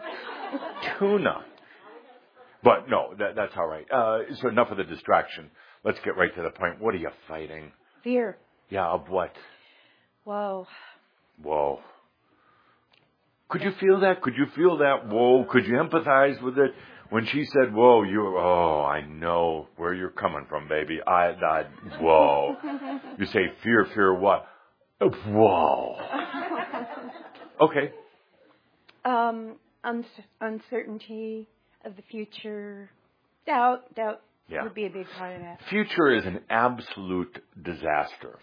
But no, that's all right. So enough of the distraction. Let's get right to the point. What are you fighting? Fear. Yeah, of what? Whoa. Could you feel that? Could you feel that? Whoa. Could you empathize with it? When she said, whoa, I know where you're coming from, baby. Whoa. You say, fear what? Whoa. Okay. Uncertainty of the future. Doubt would be a big part of that. Future is an absolute disaster.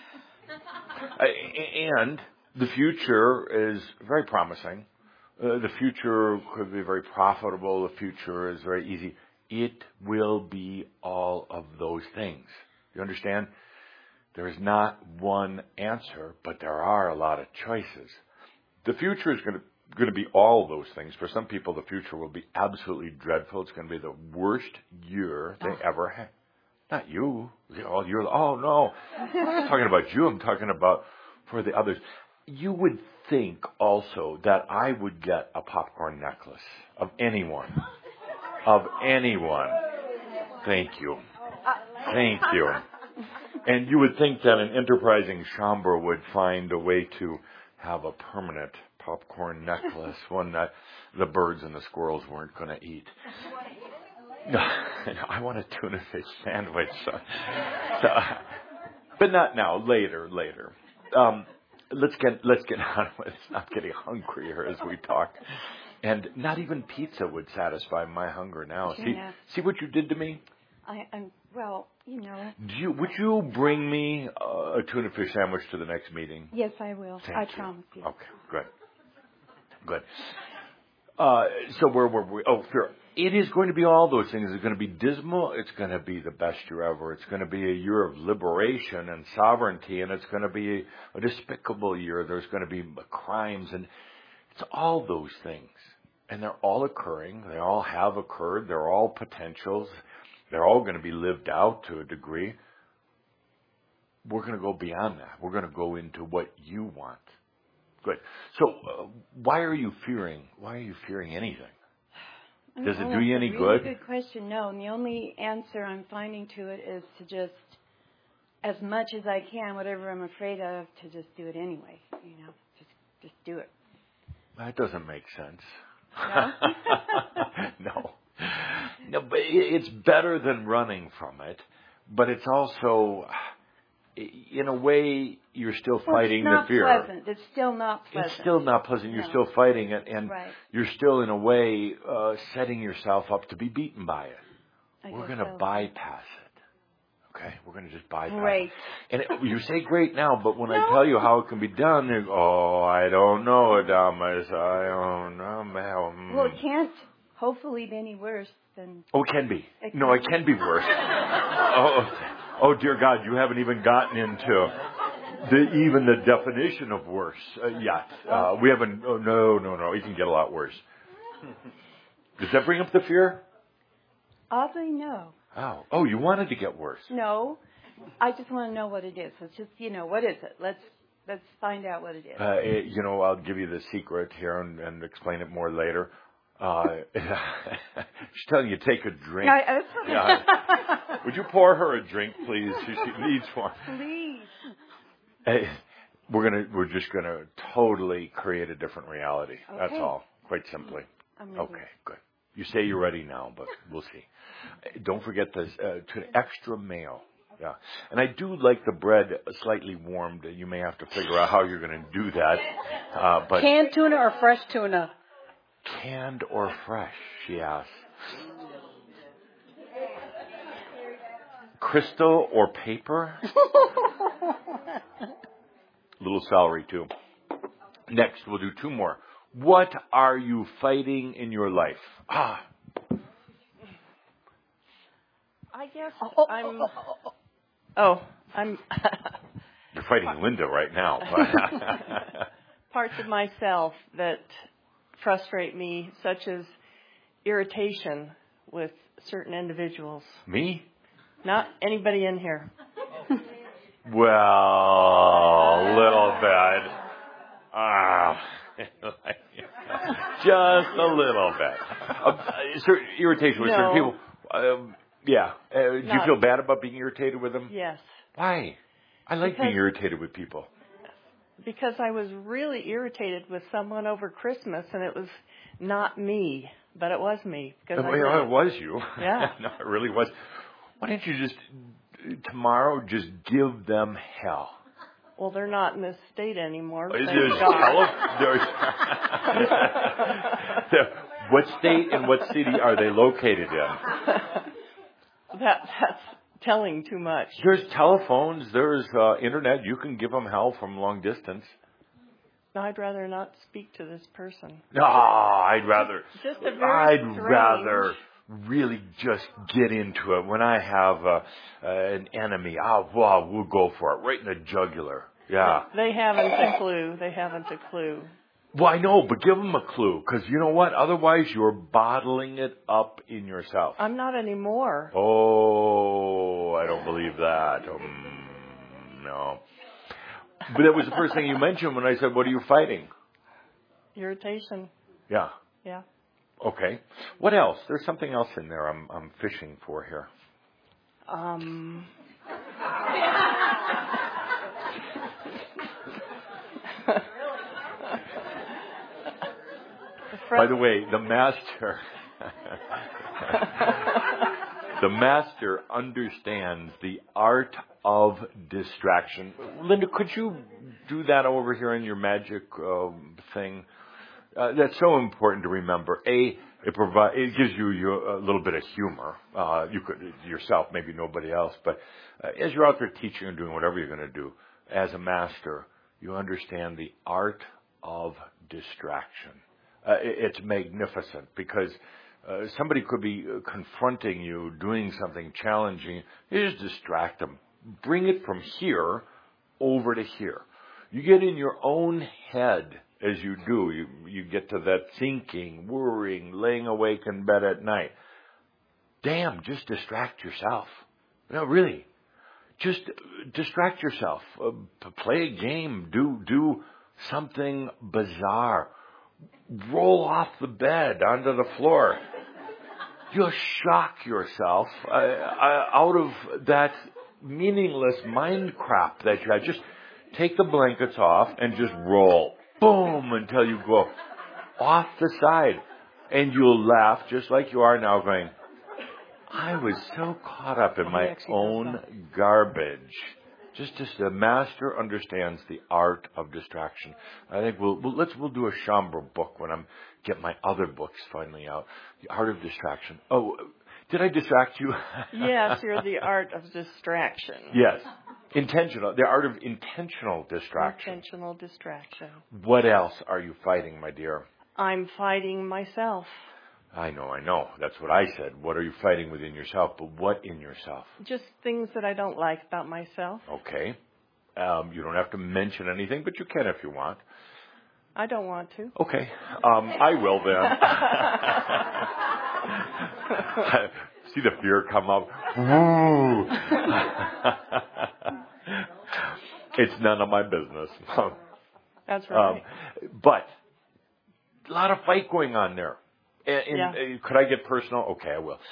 And the future is very promising. The future could be very profitable. The future is very easy. It will be all of those things. You understand? There is not one answer, but there are a lot of choices. The future is going to be all of those things. For some people, the future will be absolutely dreadful. It's going to be the worst year they ever had. Not you. Oh, no. I'm not talking about you. I'm talking about for the others. You would think also that I would get a popcorn necklace of anyone. Of anyone. Thank you. Thank you. And you would think that an enterprising Chambre would find a way to have a permanent popcorn necklace, one that the birds and the squirrels weren't going to eat. No, I want a tuna fish sandwich. But not now, later. Let's get on with it. I'm getting hungrier as we talk. And not even pizza would satisfy my hunger now. See what you did to me? Well, you know. Would you bring me a tuna fish sandwich to the next meeting? Yes, I will. I promise you. Okay, good. So where were we? Oh, sure. It is going to be all those things. It's going to be dismal. It's going to be the best year ever. It's going to be a year of liberation and sovereignty, and it's going to be a despicable year. There's going to be crimes, and it's all those things. And they're all occurring. They all have occurred. They're all potentials. They're all going to be lived out to a degree. We're going to go beyond that. We're going to go into what you want. Good. So, why are you fearing? Why are you fearing anything? Does it do you any good? That's a good question. No, and the only answer I'm finding to it is to just, as much as I can, whatever I'm afraid of, to just do it anyway. You know, just do it. That doesn't make sense. No. No, but it's better than running from it. But it's also, in a way, you're still fighting the fear. It's still not pleasant. It's still not pleasant. You're still fighting it, and you're still, in a way, setting yourself up to be beaten by it. We're going to bypass it. Okay? We're going to just bypass it. And you say great now, but when I tell you how it can be done, you go, I don't know, Adamas. I don't know. Well, it can't hopefully be any worse than... Oh, it can be. No, it can be worse. Oh, dear God, you haven't even gotten into even the definition of worse yet. We haven't... Oh, no. It can get a lot worse. Does that bring up the fear? Oddly, no. Oh, you wanted to get worse. No. I just want to know what it is. It's just, what is it? Let's find out what it is. I'll give you the secret here and explain it more later. She's telling you take a drink. Would you pour her a drink, please? She needs one. Please. We're just gonna totally create a different reality. Okay. That's all, quite simply. I'm ready. Okay, good. You say you're ready now, but we'll see. Don't forget this extra mayo. Yeah, and I do like the bread slightly warmed. You may have to figure out how you're going to do that. But canned tuna or fresh tuna? Canned or fresh, she asks. Crystal or paper? Little celery, too. Next, we'll do two more. What are you fighting in your life? I guess I'm... You're fighting Linda right now. Parts of myself that frustrate me, such as irritation with certain individuals. Me? Not anybody in here. Well, a little bit. Just a little bit. Irritation with certain people. Do you feel bad about being irritated with them? Yes. Why? I like being irritated with people. Because I was really irritated with someone over Christmas, and it was not me, but it was me. Because it was you. Yeah. No, it really was. Why don't you just, tomorrow, just give them hell? Well, they're not in this state anymore. What state and what city are they located in? That's telling too much. There's telephones, there's internet. You can give them hell from long distance. No, I'd rather not speak to this person. No, I'd rather really just get into it. When I have an enemy, we'll go for it, right in the jugular. Yeah. They haven't a clue. Well, I know, but give them a clue, because you know what? Otherwise, you're bottling it up in yourself. I'm not anymore. Oh, I don't believe that. No. But that was the first thing you mentioned when I said, what are you fighting? Irritation. Yeah. Yeah. Okay. What else? There's something else in there I'm fishing for here. By the way, the master understands the art of distraction. Linda, could you do that over here in your magic thing? That's so important to remember. It gives you a little bit of humor. You could yourself, maybe nobody else, but as you're out there teaching and doing whatever you're going to do, as a master, you understand the art of distraction. It's magnificent because somebody could be confronting you, doing something challenging. You just distract them. Bring it from here over to here. You get in your own head as you do. You get to that thinking, worrying, laying awake in bed at night. Damn, just distract yourself. No, really. Just distract yourself. Play a game. Do something bizarre. Roll off the bed onto the floor. You'll shock yourself out of that meaningless mind crap that you had. Just take the blankets off and just roll. Boom, until you go off the side. And you'll laugh just like you are now going, I was so caught up in my own garbage. Just the master understands the art of distraction. I think we'll do a Shaumbra book when I'm get my other books finally out. The art of distraction. Oh, did I distract you? Yes, you're the art of distraction. Yes, intentional. The art of intentional distraction. Intentional distraction. What else are you fighting, my dear? I'm fighting myself. I know. That's what I said. What are you fighting within yourself? But what in yourself? Just things that I don't like about myself. Okay. You don't have to mention anything, but you can if you want. I don't want to. Okay. I will then. See the fear come up. Woo! It's none of my business. That's right. But a lot of fight going on there. Could I get personal? Okay, I will.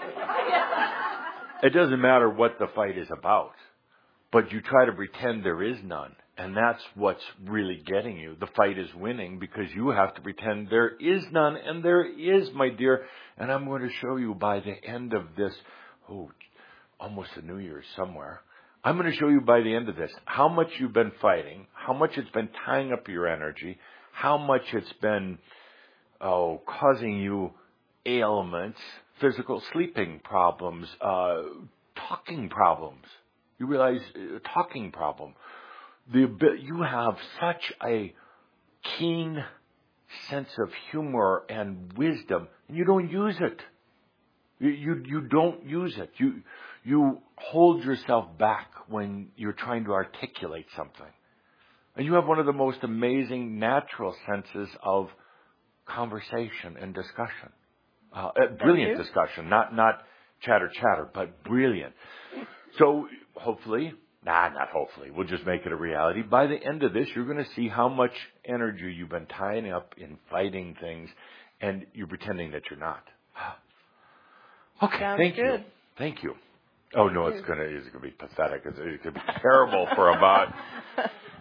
It doesn't matter what the fight is about, but you try to pretend there is none, and that's what's really getting you. The fight is winning because you have to pretend there is none, and there is, my dear. And I'm going to show you by the end of this, almost a New Year's somewhere. I'm going to show you by the end of this how much you've been fighting, how much it's been tying up your energy, how much it's been causing you ailments, physical sleeping problems, talking problems. You realize talking problem. You have such a keen sense of humor and wisdom, and you don't use it. You don't use it. You hold yourself back when you're trying to articulate something. And you have one of the most amazing natural senses of conversation and discussion. Brilliant discussion, not chatter, but brilliant. So hopefully, not hopefully, we'll just make it a reality. By the end of this, you're going to see how much energy you've been tying up in fighting things, and you're pretending that you're not. Okay, Sounds good. Thank you. Oh no, it's going to be pathetic. It's going to be terrible for about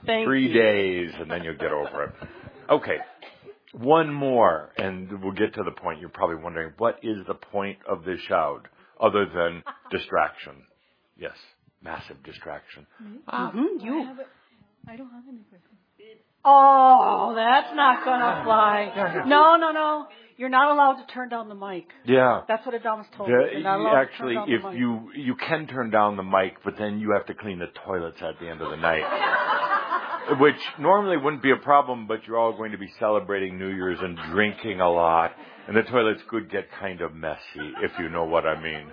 Thank 3 you. days, and then you'll get over it. Okay. One more, and we'll get to the point. You're probably wondering, what is the point of this shout other than distraction? Yes, massive distraction. I don't have any questions. Oh, that's not going to fly. No. You're not allowed to turn down the mic. Yeah. That's what Adamus told me. You're not allowed Actually, to turn down if the mic. you can turn down the mic, but then you have to clean the toilets at the end of the night. Which normally wouldn't be a problem, but you're all going to be celebrating New Year's and drinking a lot. And the toilets could get kind of messy, if you know what I mean.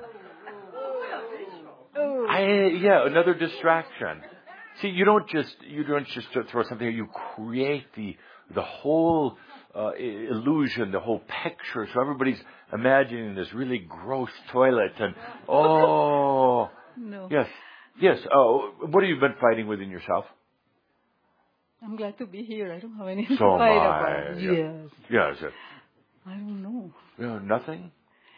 Another distraction. See, you don't just throw something. You create the whole illusion, the whole picture. So everybody's imagining this really gross toilet, and No. yes. Oh, what have you been fighting within yourself? I'm glad to be here. I don't have anything So to fight am I. about. Yeah. Yes. Yes. I don't know. Nothing.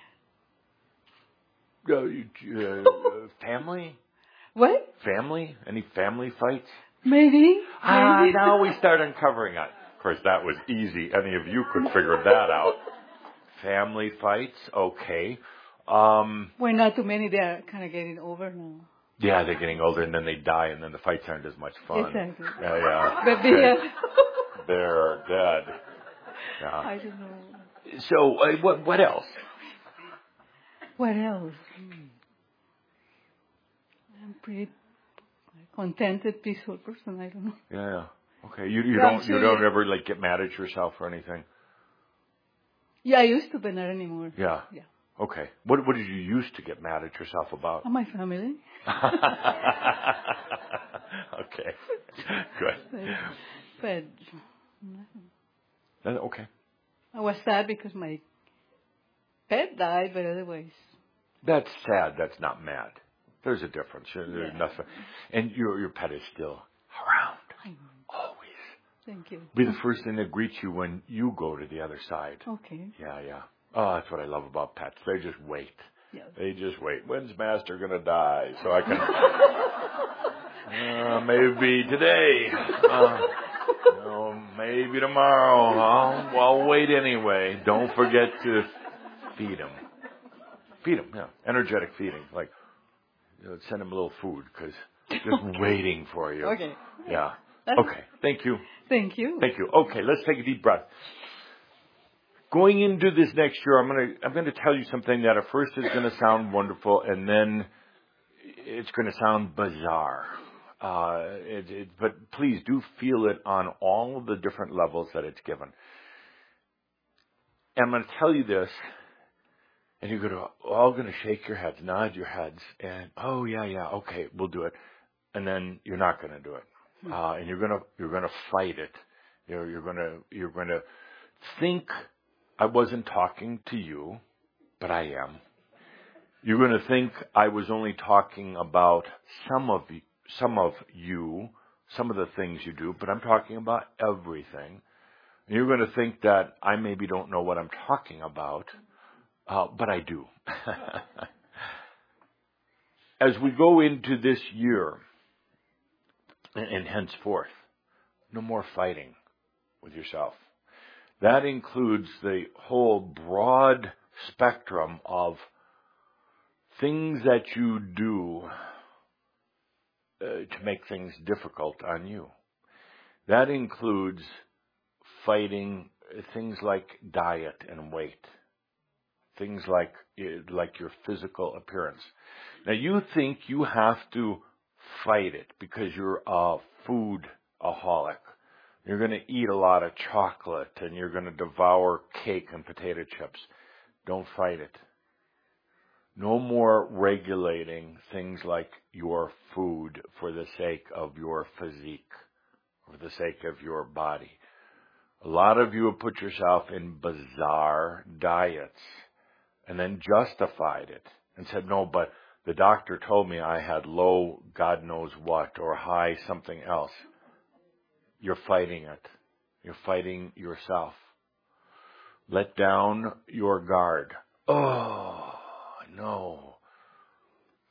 Family. What? Family? Any family fights? Maybe. Now we start uncovering it. Of course, that was easy. Any of you could figure that out. Family fights, okay. Well, not too many. They're kind of getting over now. Yeah, they're getting older, and then they die, and then the fights aren't as much fun. Exactly. Yeah. But They're dead. Yeah. I don't know. So, what else? What else? I'm pretty contented, peaceful person. I don't know. Yeah. Okay. You don't ever get mad at yourself or anything? Yeah, I used to, but not anymore. Yeah. Okay. What did you used to get mad at yourself about? My family. Okay. Good. But okay. I was sad because my pet died, but otherwise. That's sad. That's not mad. There's a difference. There's nothing. And your pet is still around. Always. Thank you. Be the first thing to greet you when you go to the other side. Okay. Yeah. Oh, that's what I love about pets. They just wait. Yes. They just wait. When's Master going to die? So I can... maybe today. Maybe tomorrow. I'll wait anyway. Don't forget to feed him. Feed him, yeah. Energetic feeding. Send him a little food because just waiting for you. Okay. Yeah. Okay. Thank you. Thank you. Thank you. Okay, let's take a deep breath. Going into this next year, I'm going to tell you something that at first is going to sound wonderful, and then it's going to sound bizarre. But please do feel it on all of the different levels that it's given. And I'm going to tell you this, and you're all going to shake your heads, nod your heads, and okay, we'll do it. And then you're not going to do it, and you're going to fight it. You're going to think I wasn't talking to you, but I am. You're going to think I was only talking about some of you, some of the things you do, but I'm talking about everything. And you're going to think that I maybe don't know what I'm talking about, but I do. As we go into this year, and henceforth, no more fighting with yourself. That includes the whole broad spectrum of things that you do to make things difficult on you. That includes fighting things like diet and weight, things like your physical appearance. Now you think you have to fight it because you're a foodaholic. You're going to eat a lot of chocolate and you're going to devour cake and potato chips. Don't fight it. No more regulating things like your food for the sake of your physique, for the sake of your body. A lot of you have put yourself in bizarre diets and then justified it and said, no, but the doctor told me I had low God knows what or high something else. You're fighting it. You're fighting yourself. Let down your guard. Oh, no.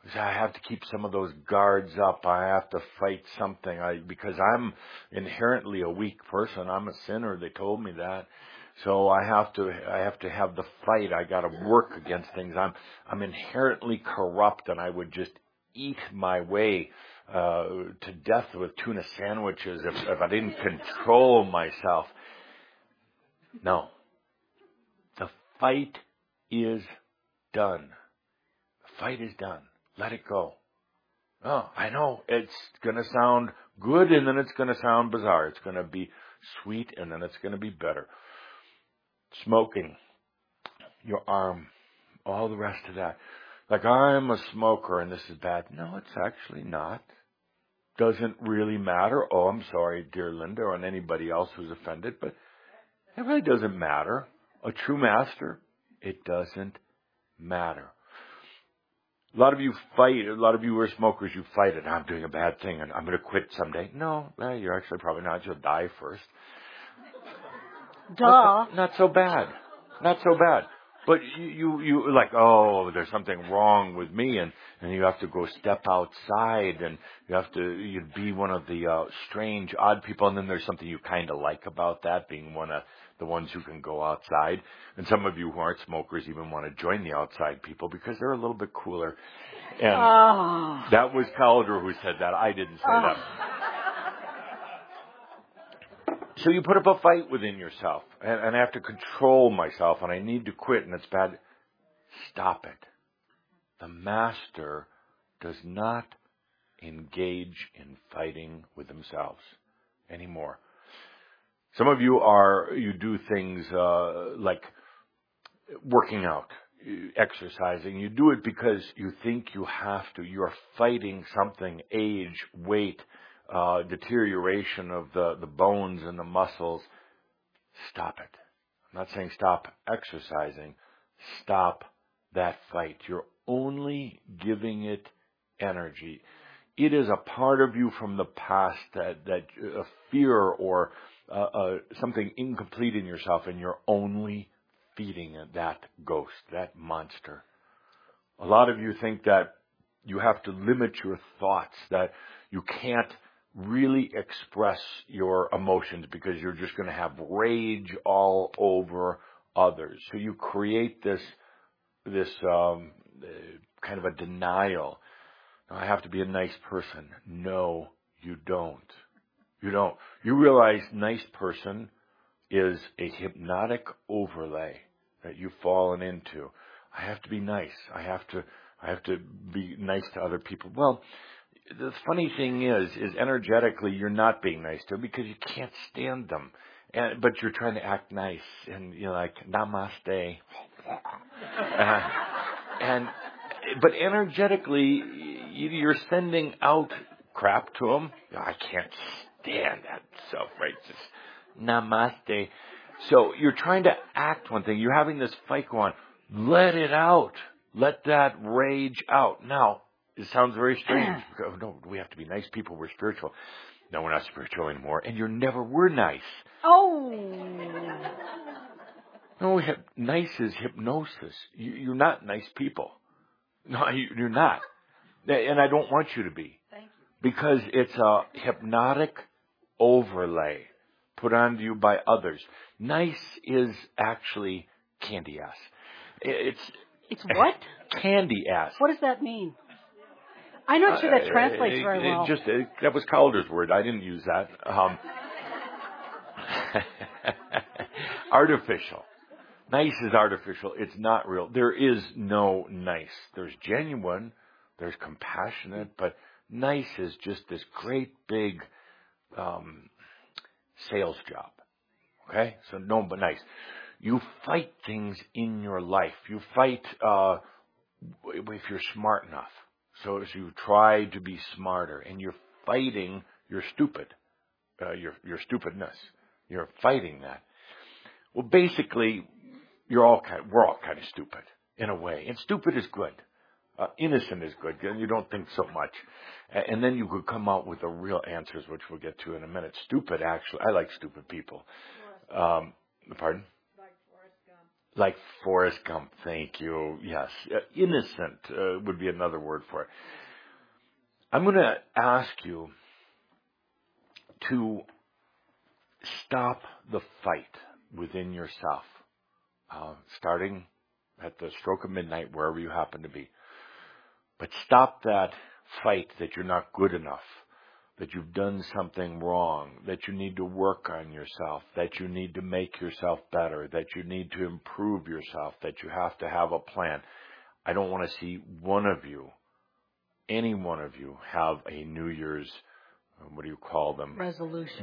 I have to keep some of those guards up. I have to fight something. Because I'm inherently a weak person. I'm a sinner. They told me that. So I have to have the fight. I got to work against things. I'm inherently corrupt, and I would just eat my way to death with tuna sandwiches if I didn't control myself. No. The fight is done. The fight is done. Let it go. Oh, I know. It's going to sound good, and then it's going to sound bizarre. It's going to be sweet, and then it's going to be bitter. Smoking, your arm, all the rest of that. Like, I'm a smoker, and this is bad. No, it's actually not. Doesn't really matter. Oh, I'm sorry, dear Linda, or anybody else who's offended, but it really doesn't matter. A true master, it doesn't matter. A lot of you fight. A lot of you who are smokers, you fight it. I'm doing a bad thing and I'm going to quit someday. No, you're actually probably not. You'll die first. Duh. Not so bad. Not so bad. But you like, oh, there's something wrong with me, and you have to go step outside, and you'd be one of the strange, odd people, and then there's something you kind of like about that, being one of the ones who can go outside. And some of you who aren't smokers even want to join the outside people because they're a little bit cooler. And that was Calder who said that. I didn't say that. So you put up a fight within yourself, and I have to control myself, and I need to quit, and it's bad. Stop it. The master does not engage in fighting with themselves anymore. Some of you do things like working out, exercising. You do it because you think you have to. You're fighting something, age, weight, deterioration of the bones and the muscles. Stop it. I'm not saying stop exercising. Stop that fight. You're only giving it energy. It is a part of you from the past that a fear or something incomplete in yourself, and you're only feeding that ghost, that monster. A lot of you think that you have to limit your thoughts, that you can't really express your emotions because you're just going to have rage all over others. So you create this kind of a denial. I have to be a nice person. No, you don't. You don't. You realize nice person is a hypnotic overlay that you've fallen into. I have to be nice. I have to be nice to other people. Well, the funny thing is energetically you're not being nice to them because you can't stand them. But you're trying to act nice, and you're like, namaste. But energetically, you're sending out crap to them. I can't stand that self-righteous namaste. So you're trying to act one thing. You're having this fight go on. Let it out. Let that rage out. Now, it sounds very strange. Oh, no, we have to be nice people. We're spiritual. No, we're not spiritual anymore. And you never were nice. Oh. No, nice is hypnosis. You're not nice people. No, you're not. And I don't want you to be. Thank you. Because it's a hypnotic overlay put onto you by others. Nice is actually candy ass. It's what? Candy ass. What does that mean? I'm not sure that translates very well. That was Calder's word. I didn't use that. Artificial. Nice is artificial. It's not real. There is no nice. There's genuine. There's compassionate. But nice is just this great big sales job. Okay? So no, but nice. You fight things in your life. You fight if you're smart enough. So as you try to be smarter, and you're fighting your stupid, your stupidness. You're fighting that. Well, basically, we're all kind of stupid in a way, and stupid is good. Innocent is good, and you don't think so much. And then you could come out with the real answers, which we'll get to in a minute. Stupid, actually, I like stupid people. Pardon? Like Forrest Gump, thank you. Yes. Innocent would be another word for it. I'm going to ask you to stop the fight within yourself, starting at the stroke of midnight, wherever you happen to be. But stop that fight that you're not good enough, that you've done something wrong, that you need to work on yourself, that you need to make yourself better, that you need to improve yourself, that you have to have a plan. I don't want to see one of you, any one of you, have a New Year's, what do you call them? Resolution.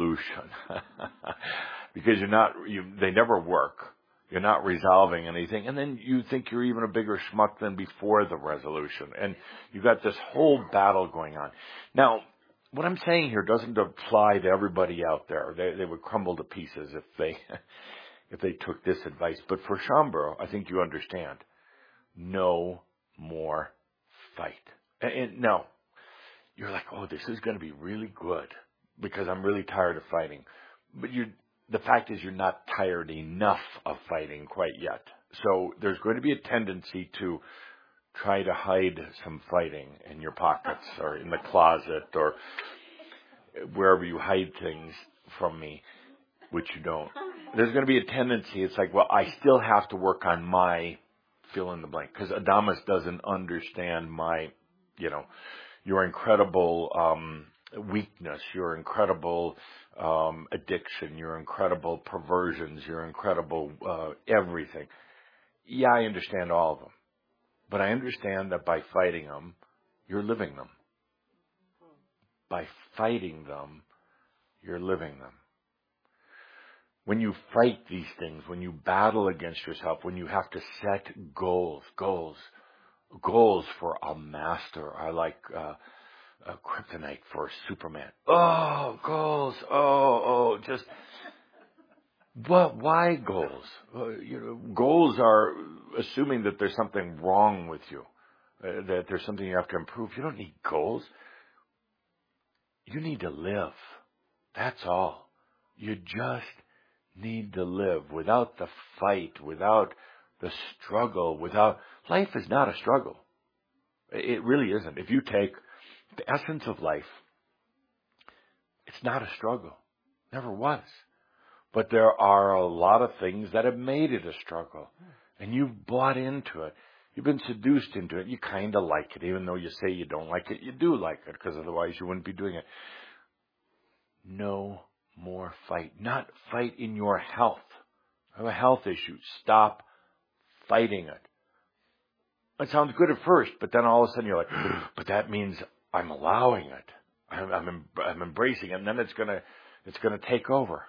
Because they never work. You're not resolving anything. And then you think you're even a bigger schmuck than before the resolution. And you've got this whole battle going on. Now, what I'm saying here doesn't apply to everybody out there. They would crumble to pieces if they took this advice. But for Schambro, I think you understand. No more fight. And now, you're like, oh, this is going to be really good because I'm really tired of fighting. But the fact is you're not tired enough of fighting quite yet. So there's going to be a tendency to try to hide some fighting in your pockets or in the closet or wherever you hide things from me, which you don't. There's going to be a tendency. It's like, well, I still have to work on my fill in the blank because Adamus doesn't understand my, your incredible weakness, your incredible addiction, your incredible perversions, your incredible everything. Yeah, I understand all of them. But I understand that by fighting them, you're living them. By fighting them, you're living them. When you fight these things, when you battle against yourself, when you have to set goals for a master. I like kryptonite for Superman. Oh, goals. Just what? Why goals? Goals are assuming that there's something wrong with you, that there's something you have to improve. You don't need goals. You need to live. That's all. You just need to live without the fight, without the struggle, life is not a struggle. It really isn't. If you take the essence of life, it's not a struggle. Never was. But there are a lot of things that have made it a struggle. And you've bought into it. You've been seduced into it. You kind of like it. Even though you say you don't like it, you do like it, because otherwise you wouldn't be doing it. No more fight. Not fight in your health. I have a health issue. Stop fighting it. It sounds good at first, but then all of a sudden you're like, but that means I'm allowing it. I'm embracing it, and then it's gonna take over.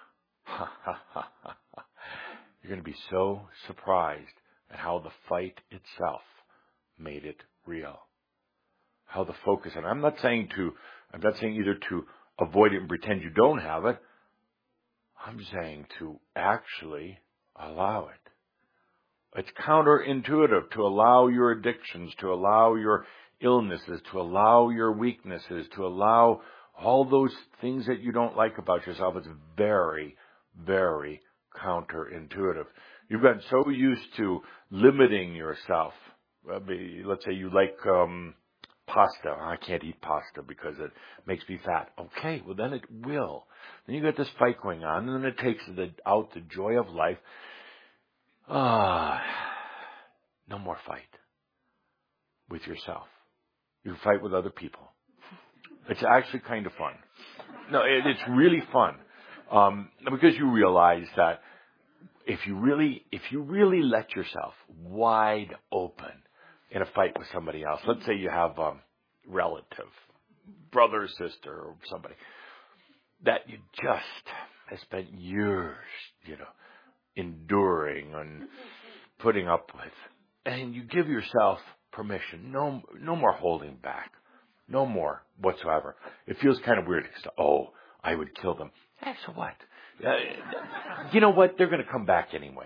You're going to be so surprised at how the fight itself made it real. How the focus, and I'm not saying either to avoid it and pretend you don't have it. I'm saying to actually allow it. It's counterintuitive to allow your addictions, to allow your illnesses, to allow your weaknesses, to allow all those things that you don't like about yourself. It's very, very counterintuitive. You've gotten so used to limiting yourself. Let's say you like pasta. I can't eat pasta because it makes me fat. Okay, well then it will. Then you got this fight going on, and then it takes out the joy of life. No more fight with yourself. You fight with other people. It's actually kind of fun. No, it's really fun. Because you realize that if you really let yourself wide open in a fight with somebody else, let's say you have a relative, brother or sister or somebody, that you just have spent years, enduring and putting up with, and you give yourself permission, no more holding back, no more whatsoever. It feels kind of weird. I would kill them. Hey, so what? You know what? They're going to come back anyway.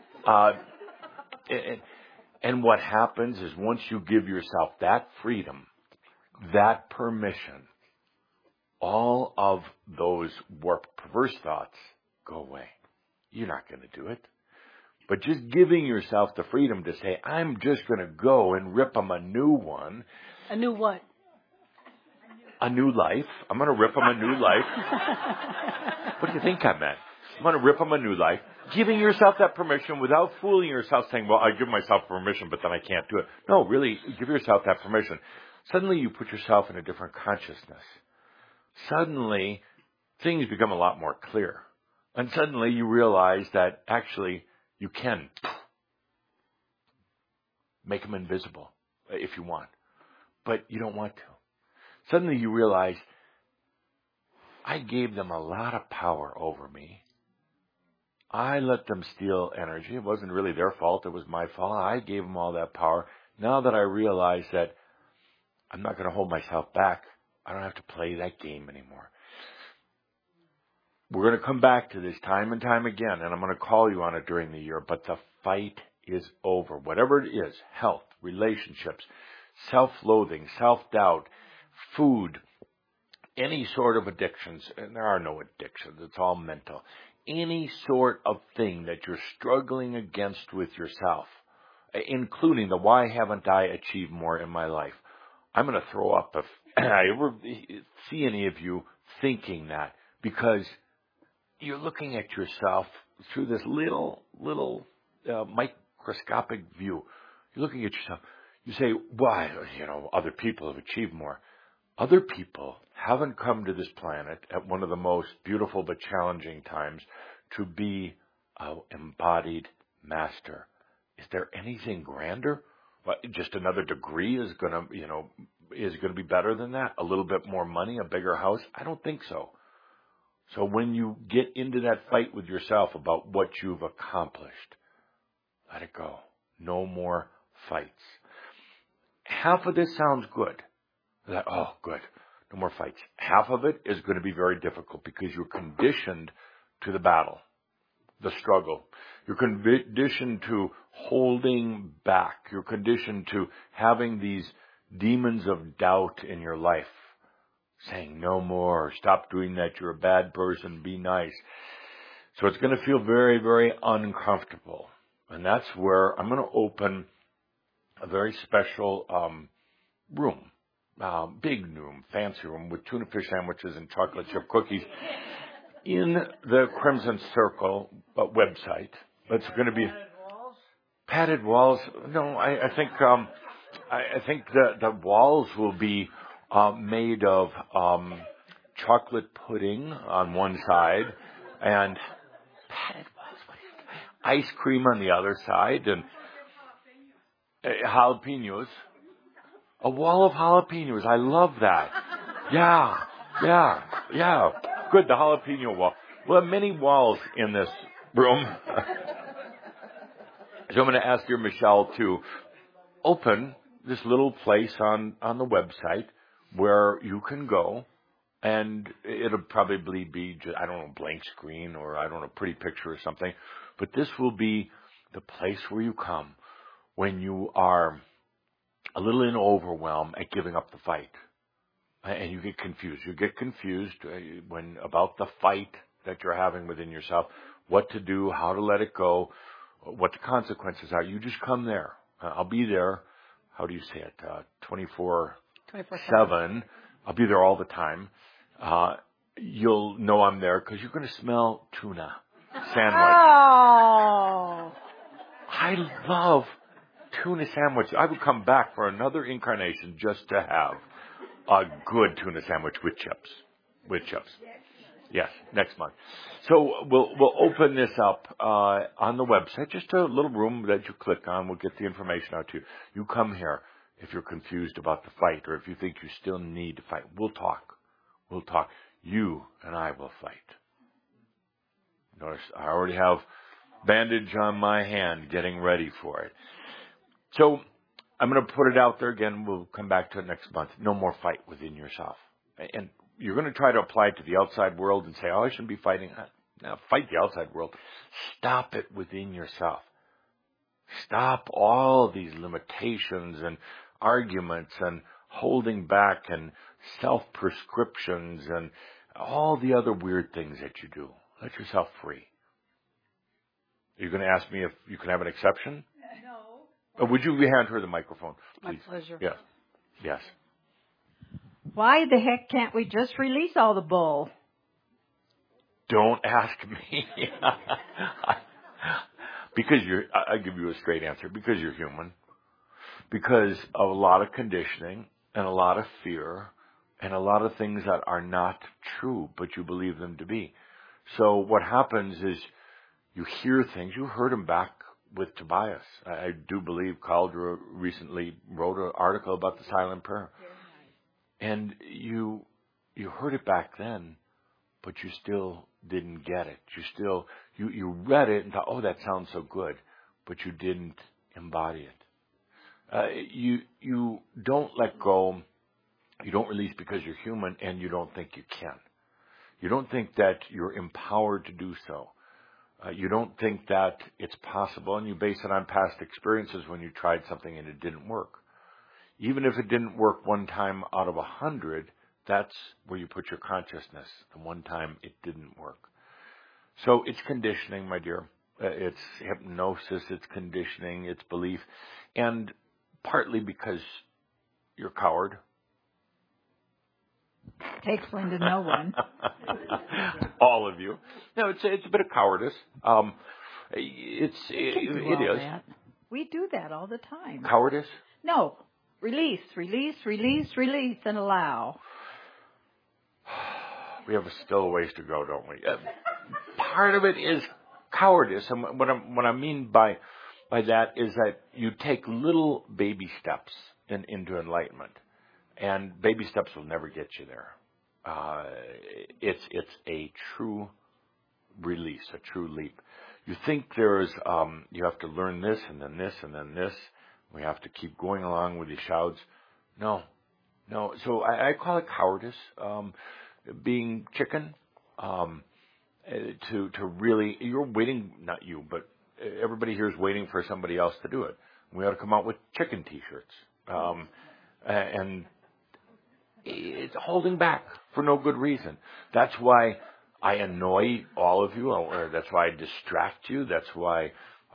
And what happens is once you give yourself that freedom, that permission, all of those warped, perverse thoughts go away. You're not going to do it. But just giving yourself the freedom to say, I'm just going to go and rip them a new one. A new what? A new life. I'm going to rip them a new life. What do you think I meant? I'm going to rip them a new life. Giving yourself that permission without fooling yourself, saying, well, I give myself permission, but then I can't do it. No, really, give yourself that permission. Suddenly you put yourself in a different consciousness. Suddenly things become a lot more clear. And suddenly you realize that actually you can make them invisible if you want. But you don't want to. Suddenly you realize, I gave them a lot of power over me. I let them steal energy. It wasn't really their fault. It was my fault. I gave them all that power. Now that I realize that I'm not going to hold myself back, I don't have to play that game anymore. We're going to come back to this time and time again, and I'm going to call you on it during the year, but the fight is over. Whatever it is, health, relationships, self-loathing, self-doubt, food, any sort of addictions, and there are no addictions, it's all mental. Any sort of thing that you're struggling against with yourself, including the why haven't I achieved more in my life? I'm going to throw up if I ever see any of you thinking that, because you're looking at yourself through this little microscopic view. You're looking at yourself. You say, why? Other people have achieved more. Other people haven't come to this planet at one of the most beautiful but challenging times to be an embodied master. Is there anything grander? What, just another degree is going to be better than that? A little bit more money, a bigger house? I don't think so. So when you get into that fight with yourself about what you've accomplished, let it go. No more fights. Half of this sounds good. That, oh, good. No more fights. Half of it is going to be very difficult because you're conditioned to the battle, the struggle. You're conditioned to holding back. You're conditioned to having these demons of doubt in your life, saying no more, stop doing that, you're a bad person, be nice. So it's going to feel very, very uncomfortable. And that's where I'm going to open a very special room. Big room, fancy room with tuna fish sandwiches and chocolate chip cookies in the Crimson Circle website. It's going to be padded walls. No, I think the walls will be made of chocolate pudding on one side and padded walls, ice cream on the other side, and jalapenos. A wall of jalapenos. I love that. Yeah. Good, the jalapeno wall. We'll have many walls in this room. So I'm going to ask dear Michelle to open this little place on the website where you can go, and it'll probably be, I don't know, blank screen or I don't know, pretty picture or something. But this will be the place where you come when you are a little in overwhelm at giving up the fight. And you get confused. You get confused when about the fight that you're having within yourself, what to do, how to let it go, what the consequences are. You just come there. I'll be there. How do you say it? 24/7. I'll be there all the time. You'll know I'm there because you're going to smell tuna sandwich. Oh. I love tuna sandwich. I would come back for another incarnation just to have a good tuna sandwich with chips. With chips. Yes, next month. So we'll open this up on the website. Just a little room that you click on. We'll get the information out to you. You come here if you're confused about the fight or if you think you still need to fight. We'll talk. We'll talk. You and I will fight. Notice I already have bandage on my hand getting ready for it. So I'm going to put it out there again. We'll come back to it next month. No more fight within yourself. And you're going to try to apply it to the outside world and say, oh, I shouldn't be fighting. Now, fight the outside world. Stop it within yourself. Stop all these limitations and arguments and holding back and self-prescriptions and all the other weird things that you do. Let yourself free. Are you going to ask me if you can have an exception? No. Would you hand her the microphone, please? My pleasure. Yes. Yes. Why the heck can't we just release all the bull? Don't ask me. Because I'll give you a straight answer. Because you're human. Because of a lot of conditioning and a lot of fear and a lot of things that are not true, but you believe them to be. So what happens is you hear things. You heard him back with Tobias. I do believe Caldra recently wrote an article about the silent prayer. And you heard it back then, but you still didn't get it. You read it and thought, oh, that sounds so good, but you didn't embody it. You don't let go. You don't release because you're human, and you don't think you can. You don't think that you're empowered to do so. You don't think that it's possible, and you base it on past experiences when you tried something and it didn't work. Even if it didn't work one time out of 100, that's where you put your consciousness, the one time it didn't work. So it's conditioning, my dear. It's hypnosis, it's conditioning, it's belief. And partly because you're a coward. Takes one to know one. All of you. No, it's a bit of cowardice. It is. That. We do that all the time. Cowardice? No. Release, and allow. We have still a ways to go, don't we? Part of it is cowardice, and what I mean by that is that you take little baby steps into enlightenment, and baby steps will never get you there. It's a true release, a true leap. You think there's you have to learn this and then this and then this. We have to keep going along with these shouts. No. So I call it cowardice, being chicken. To really, you're waiting, not you, but everybody here is waiting for somebody else to do it. We ought to come out with chicken T-shirts, and it's holding back for no good reason. That's why I annoy all of you, or that's why I distract you. That's why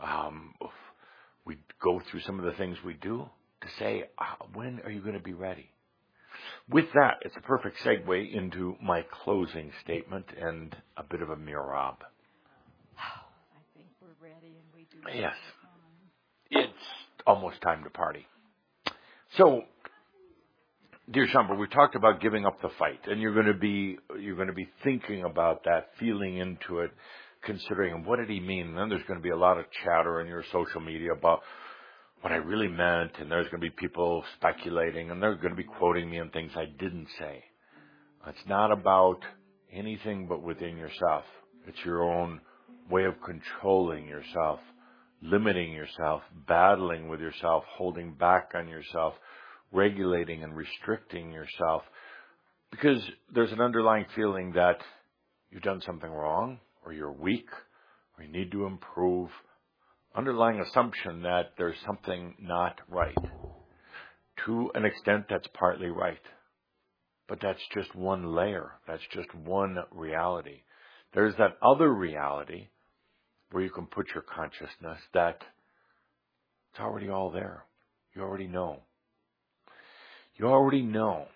we go through some of the things we do to say, when are you going to be ready? With that, it's a perfect segue into my closing statement and a bit of a mirab. I think we're ready, and we do. Yes, it's almost time to party. So, dear Shambhala, we talked about giving up the fight, and you're going to be thinking about that, feeling into it, considering what did he mean. And then there's going to be a lot of chatter in your social media about what I really meant, and there's going to be people speculating, and they're going to be quoting me on things I didn't say. It's not about anything but within yourself. It's your own way of controlling yourself, limiting yourself, battling with yourself, holding back on yourself, regulating and restricting yourself, because there's an underlying feeling that you've done something wrong, or you're weak, or you need to improve. Underlying assumption that there's something not right. To an extent, that's partly right. But that's just one layer. That's just one reality. There's that other reality where you can put your consciousness that it's already all there. You already know. You already know.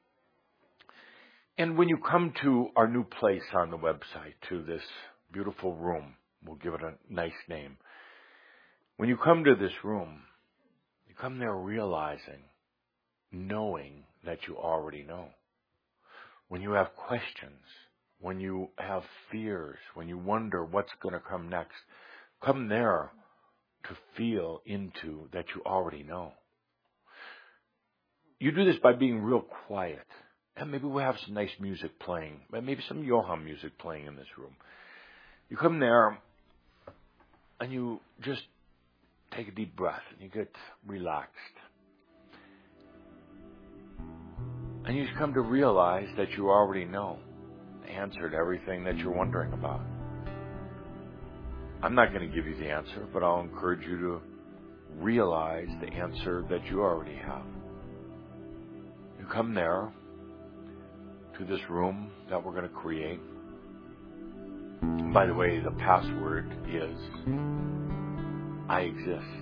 And when you come to our new place on the website, to this beautiful room, we'll give it a nice name. When you come to this room, you come there realizing, knowing that you already know. When you have questions, when you have fears, when you wonder what's going to come next, come there to feel into that you already know. You do this by being real quiet. And maybe we'll have some nice music playing, maybe some Johann music playing in this room. You come there and you just take a deep breath and you get relaxed. And you just come to realize that you already know the answer to everything that you're wondering about. I'm not going to give you the answer, but I'll encourage you to realize the answer that you already have. You come there to this room that we're going to create. By the way, the password is I exist.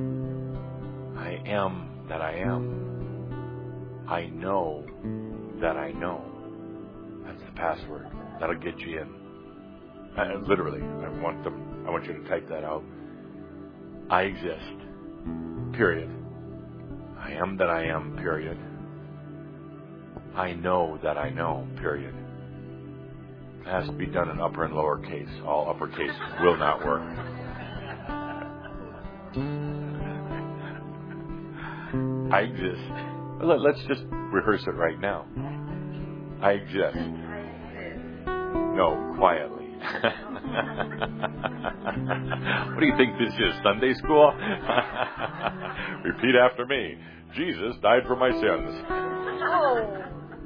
I am that I am. I know that I know. That's the password. That'll get you in. Literally, I want you to type that out. I exist. Period. I am that I am. Period. I know that I know. Period. It has to be done in upper and lower case. All uppercase will not work. I exist. Let's just rehearse it right now. I exist. No, quietly. What do you think this is, Sunday school? Repeat after me. Jesus died for my sins. Oh.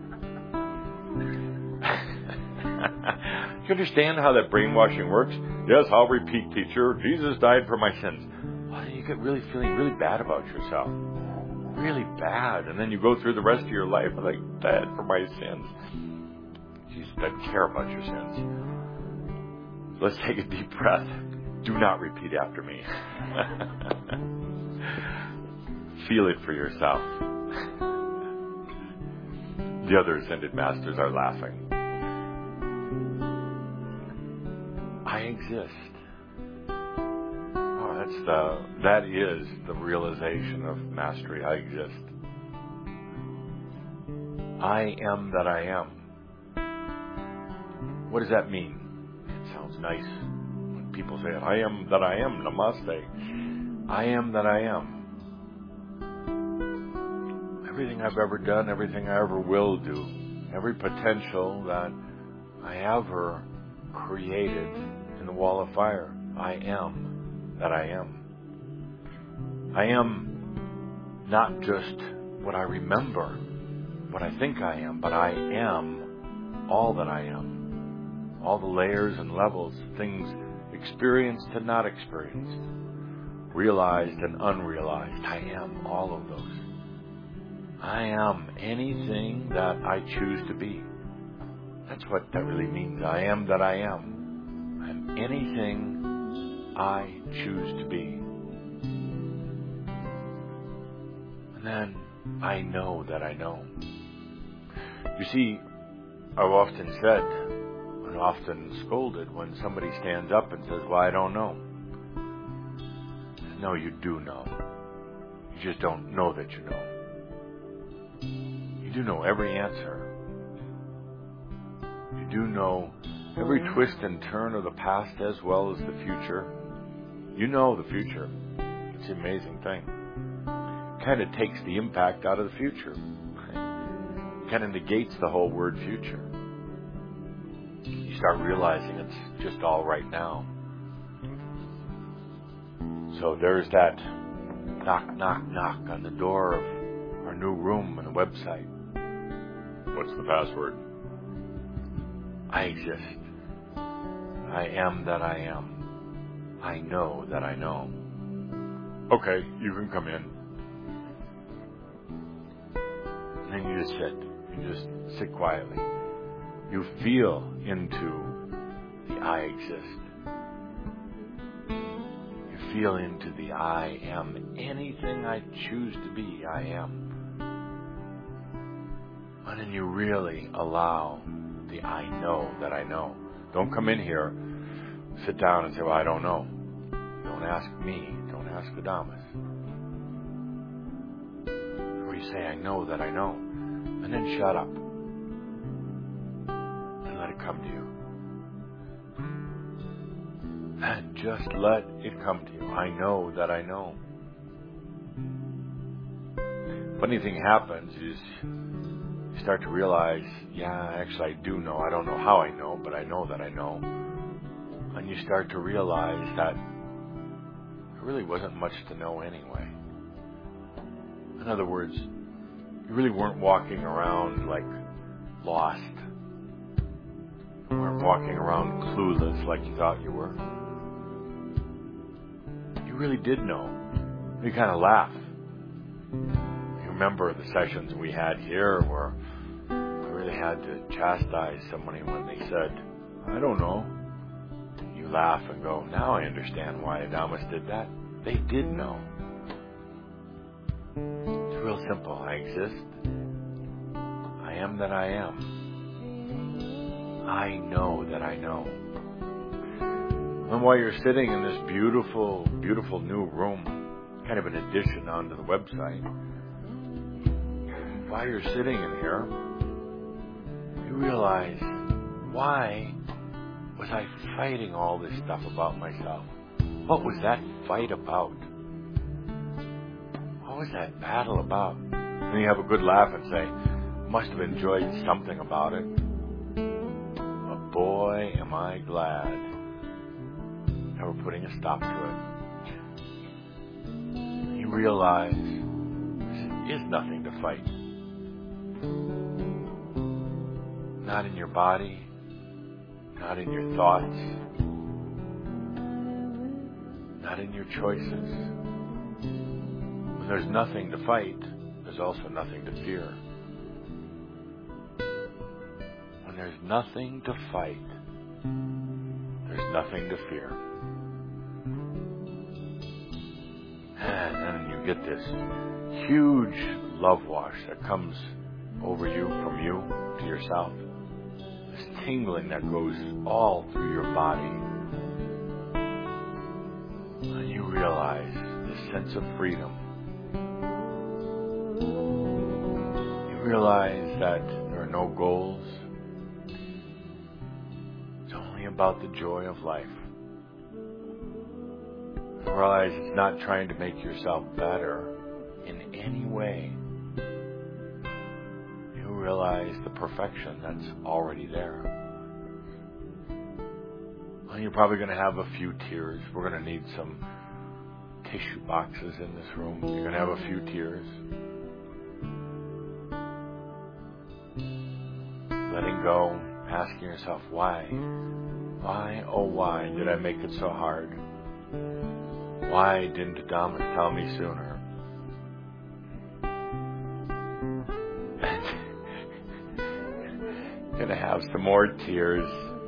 You understand how that brainwashing works? Yes, I'll repeat, teacher. Jesus died for my sins. Well, then you get really feeling really bad about yourself. Really bad. And then you go through the rest of your life like, dead for my sins. Jesus doesn't care about your sins. Let's take a deep breath. Do not repeat after me. Feel it for yourself. The other ascended masters are laughing. I exist. Oh, that is the realization of mastery. I exist. I am that I am. What does that mean? It sounds nice when people say it. I am that I am. Namaste. I am that I am. Everything I've ever done, everything I ever will do, every potential that I ever created in the wall of fire. I am that I am. I am not just what I remember, what I think I am, but I am all that I am. All the layers and levels, things experienced and not experienced, realized and unrealized. I am all of those. I am anything that I choose to be. That's what that really means. I am that I am. I'm anything I choose to be. And then I know that I know. You see, I've often said, and often scolded, when somebody stands up and says, well, I don't know. No, you do know. You just don't know that you know. You do know every answer. You do know every twist and turn of the past as well as the future. You know the future. It's an amazing thing. It kind of takes the impact out of the future. It kind of negates the whole word future. You start realizing it's just all right now. So there's that knock, knock, knock on the door of our new room and the website. What's the password? I exist. I am that I am. I know that I know. Okay, you can come in. And then you just sit. You just sit quietly. You feel into the I exist. You feel into the I am. Anything I choose to be, I am. And then you really allow the I know that I know. Don't come in here, sit down and say, well, I don't know. Don't ask me. Don't ask Adamus. Or you say, I know that I know. And then shut up. And let it come to you. And just let it come to you. I know that I know. Funny thing happens is you start to realize, yeah, actually I do know. I don't know how I know, but I know that I know. And you start to realize that there really wasn't much to know anyway. In other words, you really weren't walking around like lost. You weren't walking around clueless like you thought you were. You really did know. You kind of laugh. You remember the sessions we had here where I really had to chastise somebody when they said, I don't know. laugh and go, now I understand why Adamus did that. They did know. It's real simple. I exist. I am that I am. I know that I know. And while you're sitting in this beautiful, beautiful new room, kind of an addition onto the website, while you're sitting in here, you realize, why was I fighting all this stuff about myself? What was that fight about? What was that battle about? And you have a good laugh and say, must have enjoyed something about it. But boy, am I glad that we're putting a stop to it. You realize there is nothing to fight. Not in your body, not in your thoughts, not in your choices. When there's nothing to fight, there's also nothing to fear. When there's nothing to fight, there's nothing to fear. And then you get this huge love wash that comes over you, from you to yourself. This tingling that goes all through your body. And you realize this sense of freedom. You realize that there are no goals. It's only about the joy of life. You realize it's not trying to make yourself better in any way. You realize the perfection that's already there. Well, you're probably going to have a few tears. We're going to need some tissue boxes in this room. You're going to have a few tears. Letting go, asking yourself, why? Why, oh why did I make it so hard? Why didn't Adamus tell me sooner? Gonna have some more tears,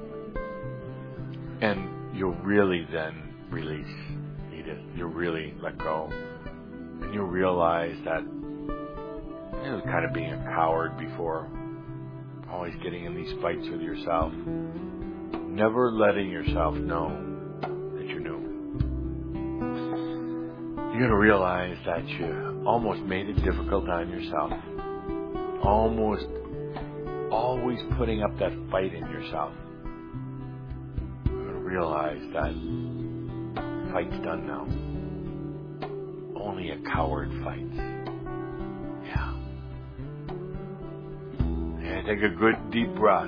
and you'll really then release, Edith. You'll really let go, and you'll realize that it was kind of being a coward before, always getting in these fights with yourself, never letting yourself know that you knew. You're gonna realize that you almost made it difficult on yourself, always putting up that fight in yourself. You're going to realize that the fight's done now. Only a coward fights. Yeah. And take a good deep breath.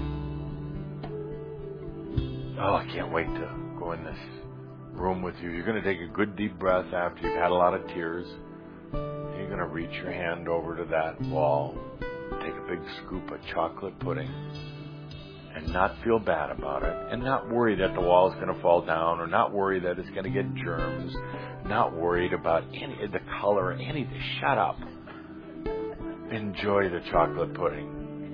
Oh, I can't wait to go in this room with you. You're going to take a good deep breath after you've had a lot of tears. You're going to reach your hand over to that wall. Take a big scoop of chocolate pudding and not feel bad about it, and not worry that the wall is going to fall down, or not worry that it's going to get germs, not worried about any of the color, anything. Shut up. Enjoy the chocolate pudding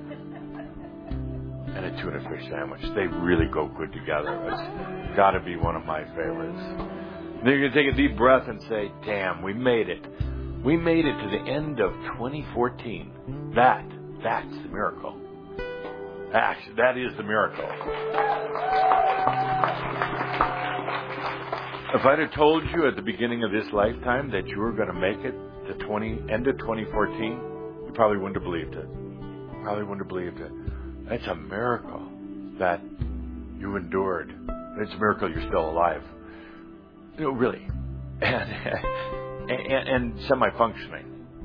and a tuna fish sandwich. They really go good together. It's got to be one of my favorites. Then you're going to take a deep breath and say, damn, we made it. We made it to the end of 2014. That's the miracle. Actually, that is the miracle. If I'd have told you at the beginning of this lifetime that you were going to make it to end of 2014, you probably wouldn't have believed it. It's a miracle that you endured. It's a miracle you're still alive. Really. And semi-functioning.